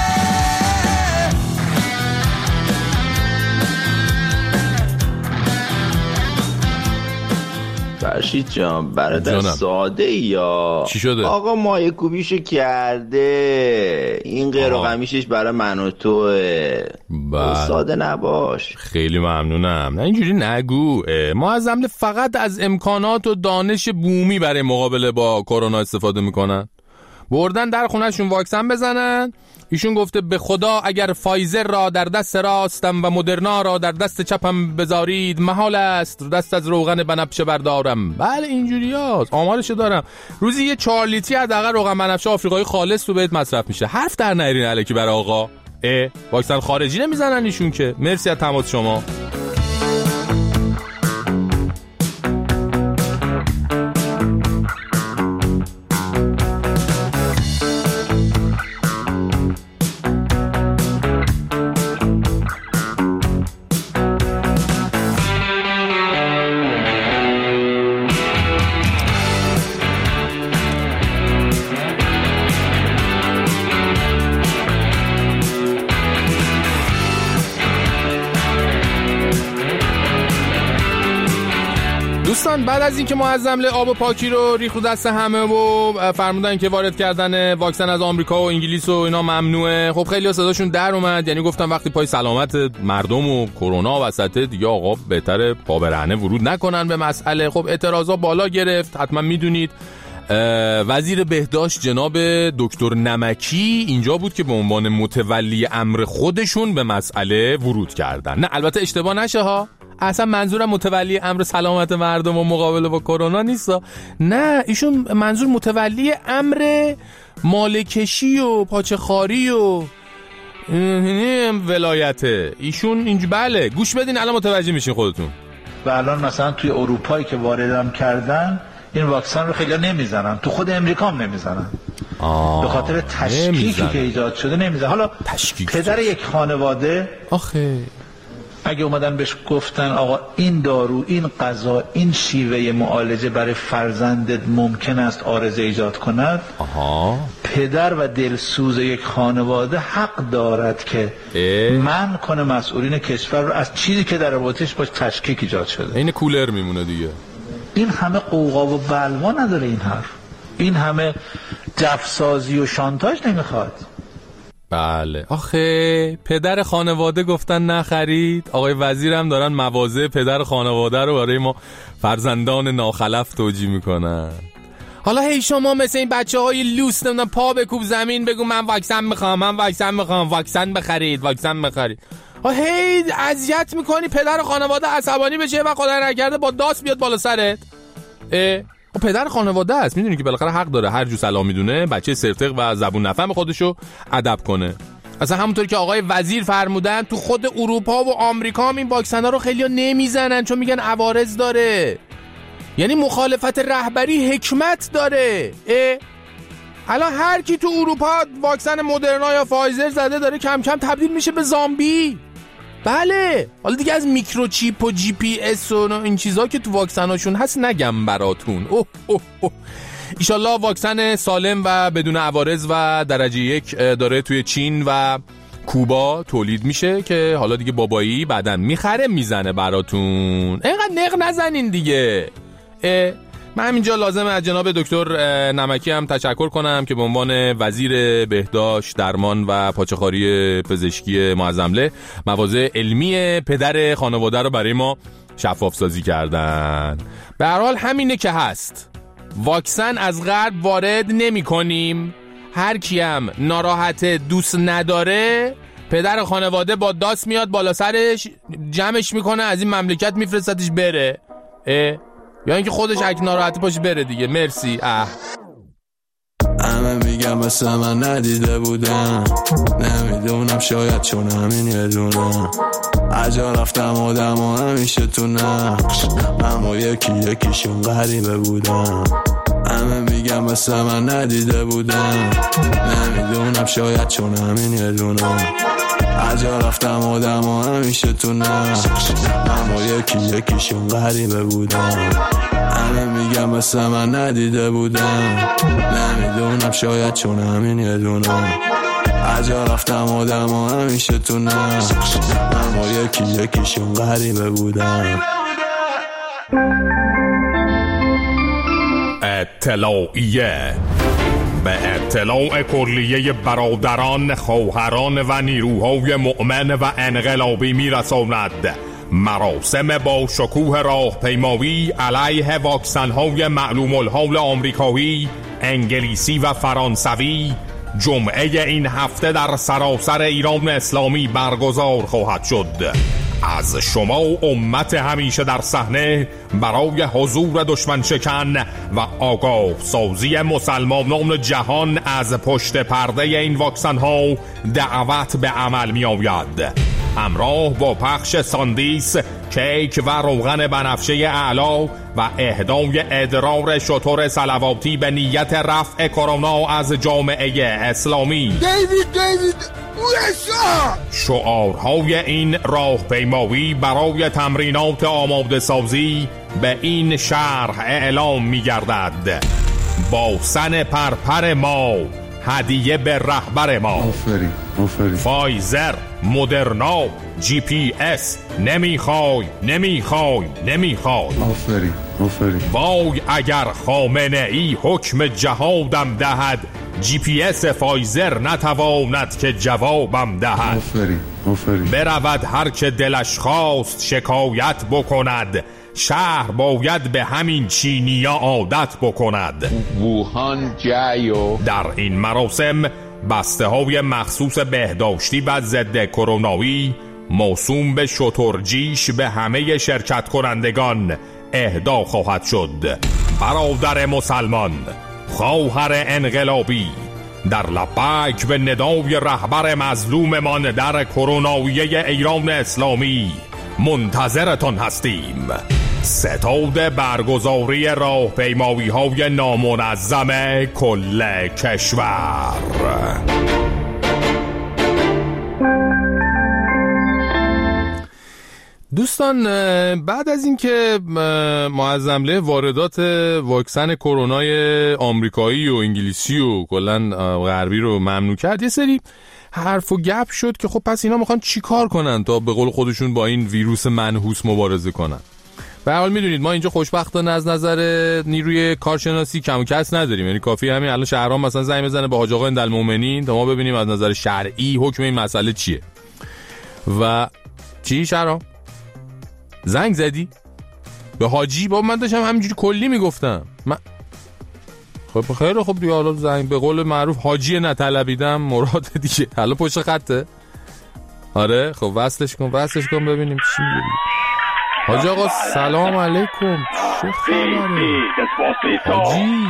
K: فرشید جان برادر ساده یا
G: چی شده؟
K: آقا مایه کوبیشو کرده، این غیر و قمیشش برای من و توه، ساده نباش.
G: خیلی ممنونم. نه اینجوری نگو، ما از عمل فقط از امکانات و دانش بومی برای مقابله با کرونا استفاده میکنن. بردن در خونهشون واکسن بزنن، ایشون گفته به خدا اگر فایزر را در دست راستم و مدرنا را در دست چپم بذارید محال است دست از روغن بنفشه بردارم. بله اینجوری هست، آمارشو دارم. روزی یه چهار لیتری حداقل روغن بنفشه آفریقایی خالص تو بهت مصرف میشه. حرف در نیارین الکی برای آقا. اه واکسن خارجی نمیزنن ایشون که. مرسی از تماس شما. دوستان بعد از اینکه معظم آب و پاکی رو ریخت دست همه و فرمودن که وارد کردن واکسن از آمریکا و انگلیس و اینا ممنوعه، خب خیلی صداشون در اومد، یعنی گفتن وقتی پای سلامت مردم و کرونا وسطه دیگه آقا بهتره پا برهنه ورود نکنن به مسئله. خب اعتراضا بالا گرفت، حتما میدونید وزیر بهداشت جناب دکتر نمکی اینجا بود که به عنوان متولی امر خودشون به مسئله ورود کردن. نه البته اشتباه نشه ها، اصلا منظورم متولی امر سلامت مردم و مقابله با کرونا نیست، نه ایشون منظور متولی امر مالکشی و پاچخاری و ولایته ایشون اینج. بله گوش بدین الان متوجه میشین خودتون.
L: و الان مثلا توی اروپایی که واردم کردن این واکسن رو خیلی نمیزنن، تو خود امریکا هم نمیزنن. به خاطر تشکیکی که ایجاد شده نمیزنن. حالا تشکیک پدر یک خانواده
A: آخه
L: اگه اومدن بهش گفتن آقا این دارو، این غذا، این شیوه معالجه برای فرزندت ممکن است عارضه ایجاد کند،
A: آها.
L: پدر و دلسوز یک خانواده حق دارد که منع کنه مسئولین کشور رو از چیزی که در رابطش باش تشکیک ایجاد شده.
A: این کولر میمونه دیگه.
L: این همه قوقا و بلوا نداره این حرف، این همه جفسازی و شانتاژ نمیخواد.
A: بله آخه پدر خانواده گفتن نخرید، آقای وزیرم دارن مواضع پدر خانواده رو برای ما فرزندان ناخلف توجیه میکنن. حالا هی شما مثل این بچه های لوس نمیدونم پا بکوب زمین بگو من واکسن میخوام، من واکسن میخوام، واکسن بخرید، واکسن بخرید. هی اذیت میکنی پدر خانواده عصبانی بشه و خدا نکرده با داس بیاد بالا سرت. اه پدر خانواده است، میدونی که بالاخره حق داره هر جو سلام میدونه بچه سرتق و زبون نفهم خودشو ادب کنه. اصلا همونطور که آقای وزیر فرمودن تو خود اروپا و آمریکا هم این واکسن ها رو خیلی‌ها نمیزنن چون میگن عوارض داره. یعنی مخالفت رهبری حکمت داره. اه الان هر کی تو اروپا واکسن مدرنا یا فایزر زده داره کم کم تبدیل میشه به زامبی. بله حالا دیگه از میکروچیپ و جی پی اس و این چیزا که تو واکسناشون هست نگم براتون. اوه اوه اوه. ایشالله واکسن سالم و بدون عوارض و درجه یک داره توی چین و کوبا تولید میشه که حالا دیگه بابایی بعدن میخره میزنه براتون. اینقدر نق نزنین دیگه. من همینجا لازمه از جناب دکتر نمکی هم تشکر کنم که به عنوان وزیر بهداشت، درمان و پاچه‌خواری پزشکی معظمله مواضع علمی پدر خانواده رو برای ما شفاف سازی کردن. به هر حال همینه که هست، واکسن از غرب وارد نمی کنیم. هر کیم ناراحت دوست نداره پدر خانواده با داس میاد بالا سرش جمعش میکنه از این مملکت میفرستتش بره. اه یا اینکه خودش اگه ناراحتی پاش بره دیگه. مرسی. اه
M: همه میگم بس من ندیده بودم، نمیدونم شاید چون همین یه دونم عجا رفتم آدم و همیشه تو نقش، اما یکی یکیشون غریبه بودم. همه میگم بس من ندیده بودم، نمیدونم شاید چون همین یه دونم عجا رفتم آدم و همیشه تو نقش، اما یکی یکیشون غریبه بودم. همه میگم بس من ندیده بودم، نمیدونم شاید چون همین یه دونم عجا رفتم آدم و همیشه تو نقش، اما یکی یکیشون غریبه بودم.
A: اطلاعیه به اطلاع کلیه برادران، خواهران و نیروهای مؤمن و انقلابی میرساند مراسم با شکوه راهپیمایی علیه واکسن‌های معلوم الحال آمریکایی، انگلیسی و فرانسوی جمعه این هفته در سراسر ایران اسلامی برگزار خواهد شد. از شما امت همیشه در صحنه برای حضور دشمن شکن و آگاه سازی مسلمانان جهان از پشت پرده این واکسن ها دعوت به عمل می آید. همراه با پخش ساندیس، کیک و روغن بنفشه اعلا و اهدای ادرار شتر صلواتی به نیت رفع کرونا از جامعه اسلامی.
J: دیوید دیوید
A: شعارهای این راهپیمایی برای تمرینات آماده سازی به این شرح اعلام می گردد: با سن پرپر ما هدیه به رهبر ما.
H: آفرین آفرین.
A: فایزر، مدرنا، جی پی اس نمیخوای نمیخوای نمیخوای.
H: آفرین آفرین.
A: وای اگر خامنه ای حکم جهادم دهد، جی پی اس فایزر نتواند که جوابم دهد.
H: آفرین آفرین.
A: برود هر که دلش خواست شکایت بکند، شهر باید به همین چینیا عادت بکند.
N: ووهان جایو.
A: در این مراسم بسته های مخصوص بهداشتی و ضد کرونایی موسوم به شترجیش به همه شرکت کنندگان اهدا خواهد شد. برادر مسلمان، خواهر انقلابی، در لبک به ندای رهبر مظلوممان در کرونایی ایران اسلامی منتظرتان هستیم. ستاد برگزاری راهپیمایی های نامنظم کل کشور. دوستان بعد از اینکه معظمله واردات واکسن کرونای آمریکایی و انگلیسی و کلا غربی رو ممنوع کرد، یه سری حرف و گپ شد که خب پس اینا میخوان چی کار کنن تا به قول خودشون با این ویروس منحوس مبارزه کنن. به هر حال میدونید ما اینجا خوشبختانه از نظر نیروی کارشناسی کم و کس نداریم، یعنی کافی همین الان شهرام مثلا زنگ بزنه به حاج آقا اندالمومنین تا ما ببینیم از نظر شرعی حکم این مسئله چیه. و چی شهرام؟ زنگ زدی؟ به حاجی؟ بابا من داشتم همینجوری کلی میگفتم. من خب خیلی خوب دیگه، حالا زنگ به قول معروف حاجی نطلبیدم مراد دیگه. حالا پشت خطه؟ آره خب وصلش کن وصلش کن ببینیم چی میگه. حاجی آقا سلام علیکم، چه خبره؟ حاجی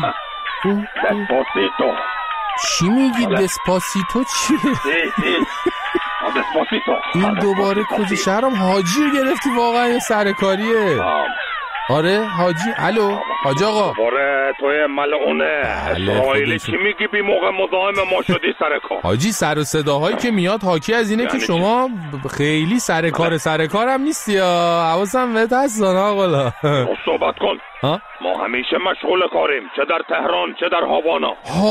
A: چی میگی؟ دسپاسیتو چیه؟ این دوباره کجا شهرام؟ حاجی رو گرفتی واقعا یا سرکاریه؟ آره حاجی. الو حاجی آقا.
O: آره توی ملعونه اسرائیلی چی میگی بی موقع مزاحم ما شدی سرکار؟
A: حاجی سر و صداهای که میاد حاکی از اینه که شما خیلی سرکار سرکار هم نیستی یا حواسم بهت هست آقا.
O: صحبت کن. ها؟ ما همیشه مشغول کاریم، چه در تهران چه در هاوانا.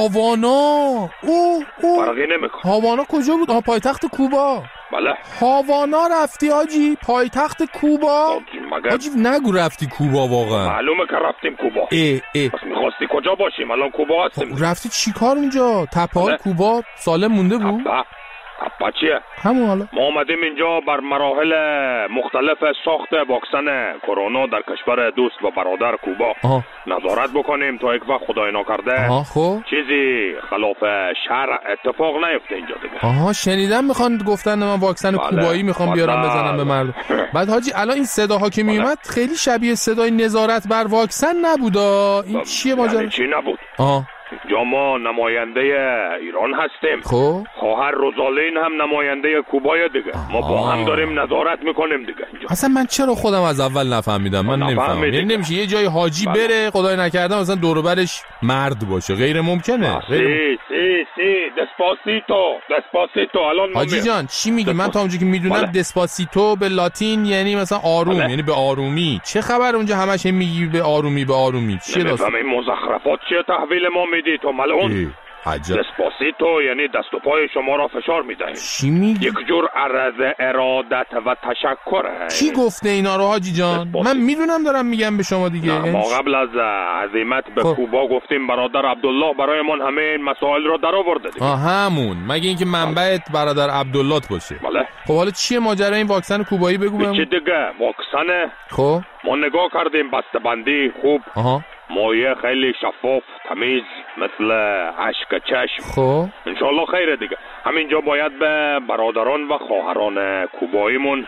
A: هاوانا او او
O: فرقی نمیکنه.
A: هاوانا کجا بود؟ آها پایتخت کوبا.
O: بله.
A: هاوانا رفتی حاجی؟ پایتخت کوبا؟ حاجی نگو رفتی کوبا واقعا.
O: معلومه که رفتیم کوبا.
A: ای ای
O: پس میخواستی کجا باشیم؟ الان کوبا هستیم.
A: رفتی چی کار اونجا؟ تپه‌های کوبا سالم مونده بود؟
O: تپه تپه چیه؟
A: همون حالا
O: ما آمدیم اینجا بر مراحل مختلف ساخت واکسن کرونا در کشور دوست و برادر کوبا
A: آه.
O: نظارت بکنیم تا یک وقت خدای ناکرده
A: آها خب
O: چیزی خلاف شرع اتفاق نیفته اینجا دیگه.
A: آها شنیدم میخوان گفتن من واکسن بله. کوبایی میخوام بیارم بزنم به مردم. بعد حاجی الان این صداها که میومد خیلی شبیه صدای نظارت بر واکسن نبودا. این چیه ماجرا؟
O: یعنی چی نبود؟
A: آه
O: جا ما نماینده ایران هستیم،
A: خب
O: خواهر روزالین هم نماینده کوبای دیگه. ما با هم داریم نظارت میکنیم دیگه اینجا.
A: اصلا من چرا خودم از اول نفهمیدم؟ من نمیفهمم. یعنی نمیشه یه جای حاجی بله. بره خدای نکرده مثلا دور و برش مرد باشه، غیر ممکنه.
O: سی سی سی دسپاسیتو دسپاسیتو. الان
A: حاجی جان چی میگی؟ من تا اونجایی که میدونم بله. دسپاسیتو به لاتین یعنی مثلا آروم بله. یعنی به آرومی. چه خبر اونجا همش میگی به آرومی به آرومی؟ چیه داستان؟
O: این مزخرفات چیه تحویل ما میدی تو ملعون؟ دسپاسیتو یعنی دست و پای شما را فشار میدهیم.
A: چی میگی؟
O: یک جور عرض ارادت و تشکره.
A: کی گفته اینا رو حاجی جان؟ من میدونم دارم میگم به شما دیگه.
O: ما قبل از عزیمت به خب. کوبا گفتیم برادر عبدالله برای من همه این مسائل رو در آورده دیگه.
A: آه همون مگه اینکه منبعت برادر عبدالله باشه.
O: بله.
A: خب حالا چیه ماجرا این واکسن کوبایی بگو بهم.
O: چی دیگه واکسن؟
A: خب
O: ما نگاه کردیم بسته‌بندی خوب.
A: آها.
O: مایه خیلی شفاف تمیز مثل اشک چشم.
A: خب
O: انشالله خیره دیگه. همینجا باید به برادران و خواهران کوباییمون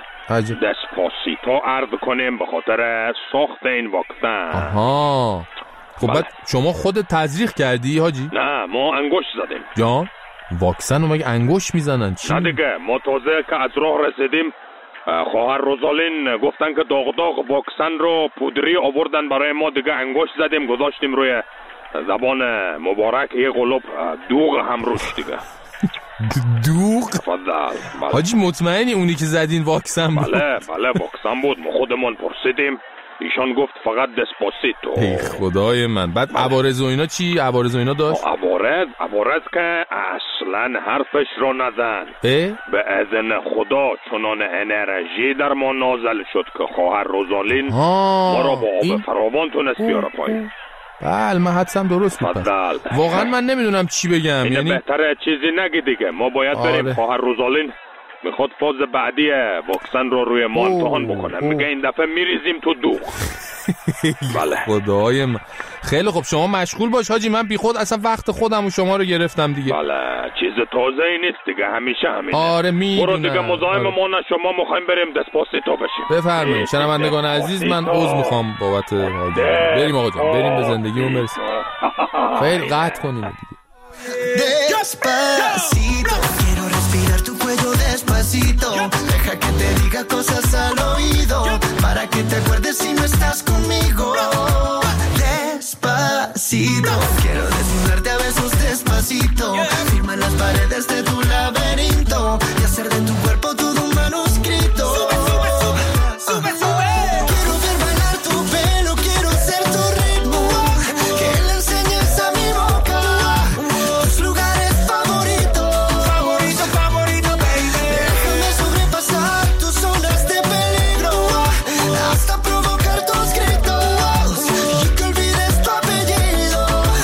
O: دسپاسیتو عرض کنیم به خاطر ساخت این واکسن.
A: آها خب بعد شما خودت تزریق کردی حاجی؟
O: نه ما انگشت زدیم.
A: جان واکسن رو مگه انگشت میزنن چی؟
O: نه دیگه ما تازه که از راه رسیدیم خواهر روزالین گفتن که داغ داغ واکسن رو پودری آوردن برای ما دیگه انگشت زدیم گذاشتیم روی زبان مبارک یه قلوب دوغ هم روش دیگه.
A: دوغ؟
O: فضل
A: حاجی مطمئنی اونی که زدین واکسن بود؟
O: بله بله واکسن بود. ما خودمون پرسیدیم ایشان گفت فقط دسپاسیتو.
A: ای خدای من. بعد عوارض و اینا چی؟ عوارض و اینا داشت؟
O: عوارض عوارض که اصلا حرفش رو نزن. به اذن خدا چنان انرژی در ما نازل شد که خواهر روزالین ما را با آب فراوان تونست بیاره پایین.
A: بله من حدسم درست بود. واقعا من نمیدونم چی بگم.
O: یعنی بهتره چیزی نگی دیگه. ما باید بریم. آره. خواهر روزالین میخواد فاز بعدی واکسن رو روی ما امتحان بکنه. میگه این دفعه میریزیم تو دوغ.
A: بله خدای من. خیلی خب شما مشغول باش حاجی. من بی خود اصلا وقت خودم و شما رو گرفتم دیگه.
O: بله چیز تازه ای نیست دیگه همیشه همینه.
A: آره میدونم.
O: برو دیگه مزاحم ما نه. شما میخوایم بریم دسپاسیتو بشیم.
A: بفرمایید شنوندگان عزیز من عذر میخوام بابت حاجی. بریم آقا جان بریم به زندگیمون برسیم. خیلی قطع کنیم دیگه.
J: Despacito, quiero respirar tu cuello despacito. despacito. Deja que te diga cosas al oído, para que te acuerdes si no estás conmigo. Despacito, quiero desnudarte a besos despacito. Firma en las paredes de tu laberinto y hacer de tu cuerpo todo un manuscrito. Sube, sube, sube, sube, sube. Quiero ver bailar tu pelo, quiero ser tu ritmo. Que le enseñes a mi boca tus lugares favoritos. Favorito, favorito, baby. Déjame sobrepasar tus zonas de peligro hasta provocar tus gritos y que olvides tu apellido.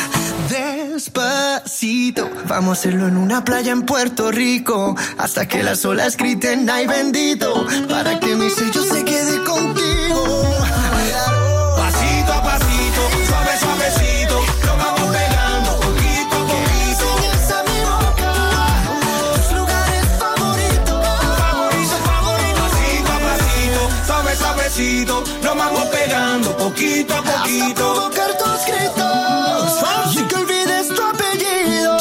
J: Despacito, vamos a hacerlo en una playa en Puerto Rico hasta que las olas griten ay bendito, para que mi sello se quede contigo. Pasito a pasito, suave suavecito, lo vamos pegando poquito a poquito. Enseñas a mi boca tus lugares favoritos. Favorito, favorito. Pasito a pasito, suave suavecito, lo vamos pegando poquito a poquito. Hasta provocar tus gritos y que olvides tu apellido.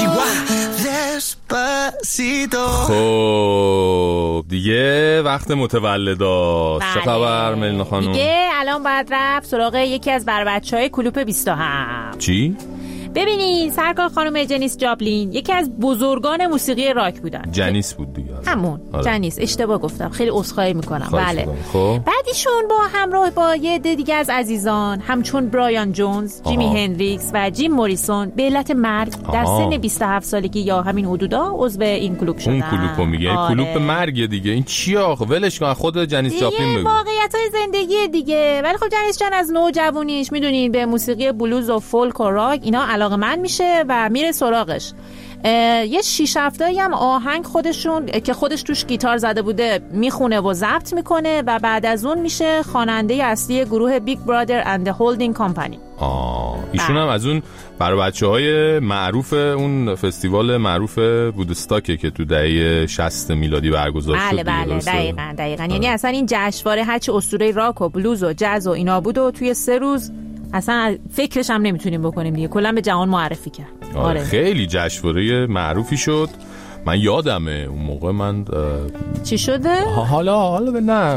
J: Despacito.
A: خب دیگه وقت متولدات. چه خبر ملینا خانم؟
E: دیگه الان باید رفت سراغ یکی از بر بچهای کلوپ بیست و هفت.
A: چی؟
E: ببینید سرکار خانم جنیس جاپلین یکی از بزرگان موسیقی راک بودن.
A: جنیس بود دیگه.
E: همون آره. جنیس، اشتباه گفتم، خیلی عذرخواهی میکنم. بله.
A: خب
E: بعد ایشون با همراه با یه عده دیگه از عزیزان همچون برایان جونز، جیمی آها. هندریکس و جیم موریسون به علت مرگ آها. در سن بیست و هفت سالگی یا همین حدودا عضو این کلوب شدن.
A: اون کلوبو میگه آره. کلوب مرگ دیگه. این چیه آخه؟ ولش کن، خود جنیس جاپلین بگو.
E: واقعیتای زندگی دیگه. ولی خب جنیس جان از نوجوانیش میدونین به موسیقی بلوز و فولک و راک اینا علاقه‌مند میشه و میره سراغش. یه شیش هفته‌ای هم آهنگ خودشون که خودش توش گیتار زده بوده میخونه و ضبط میکنه و بعد از اون میشه خواننده اصلی گروه بیگ برادر اند هولدینگ کمپانی.
A: آه ایشون هم از اون برای بچه‌های معروف اون فستیوال معروف وودستاکه که تو دهه شصت میلادی برگزار شد.
E: بله بله دقیقاً دقیقاً یعنی اصلا این جشنواره هرچی اسطوره راک و بلوز و جاز و اینا بود و توی سه روز اصلا فکرش هم نمیتونیم بکنیم دیگه، کلا به جهان معرفی کرد.
A: آره, آره. خیلی جشنواره معروفی شد. من یادمه اون موقع من
E: چی شده؟
A: حالا حالا به نه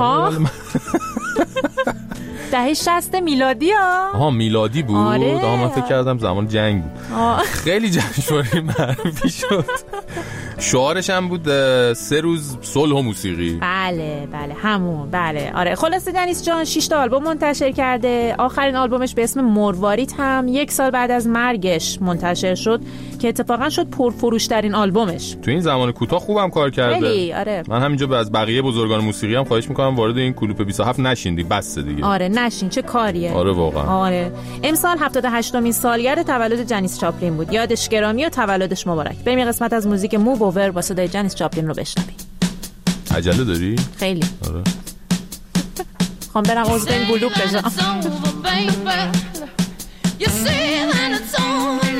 E: دهه شصت میلادی ها
A: آها میلادی بود.
E: آره.
A: آها من فکر کردم زمان جنگ بود. آه. خیلی جشنواره معروفی شد. شعارش هم بود سه روز صلح و موسیقی.
E: بله بله همون بله آره. خلاصه جنیس جان شش تا آلبوم منتشر کرده. آخرین آلبومش به اسم مروارید هم یک سال بعد از مرگش منتشر شد که اتفاقا شد پرفروش‌ترین آلبومش.
A: تو این زمان کوتاه خوبم کار کرده.
E: خیلی آره.
A: من همینجا به از بقیه بزرگان موسیقی هم خواهش می‌کنم وارد این کلوپ بیست و هفت نشین دیگه، بس دیگه.
E: آره نشین، چه کاریه.
A: آره واقعا.
E: آره. امسال هفتاد و هشتمین سالگرد تولد جنیس جاپلین بود. یادش گرامی و تولدش مبارک. بریم یه قسمت از موزیک موو اوور با صدای جنیس جاپلین رو بشنویم.
A: عجله داری؟
E: خیلی.
A: آره.
E: خوام برم عضو این گلوب بشم.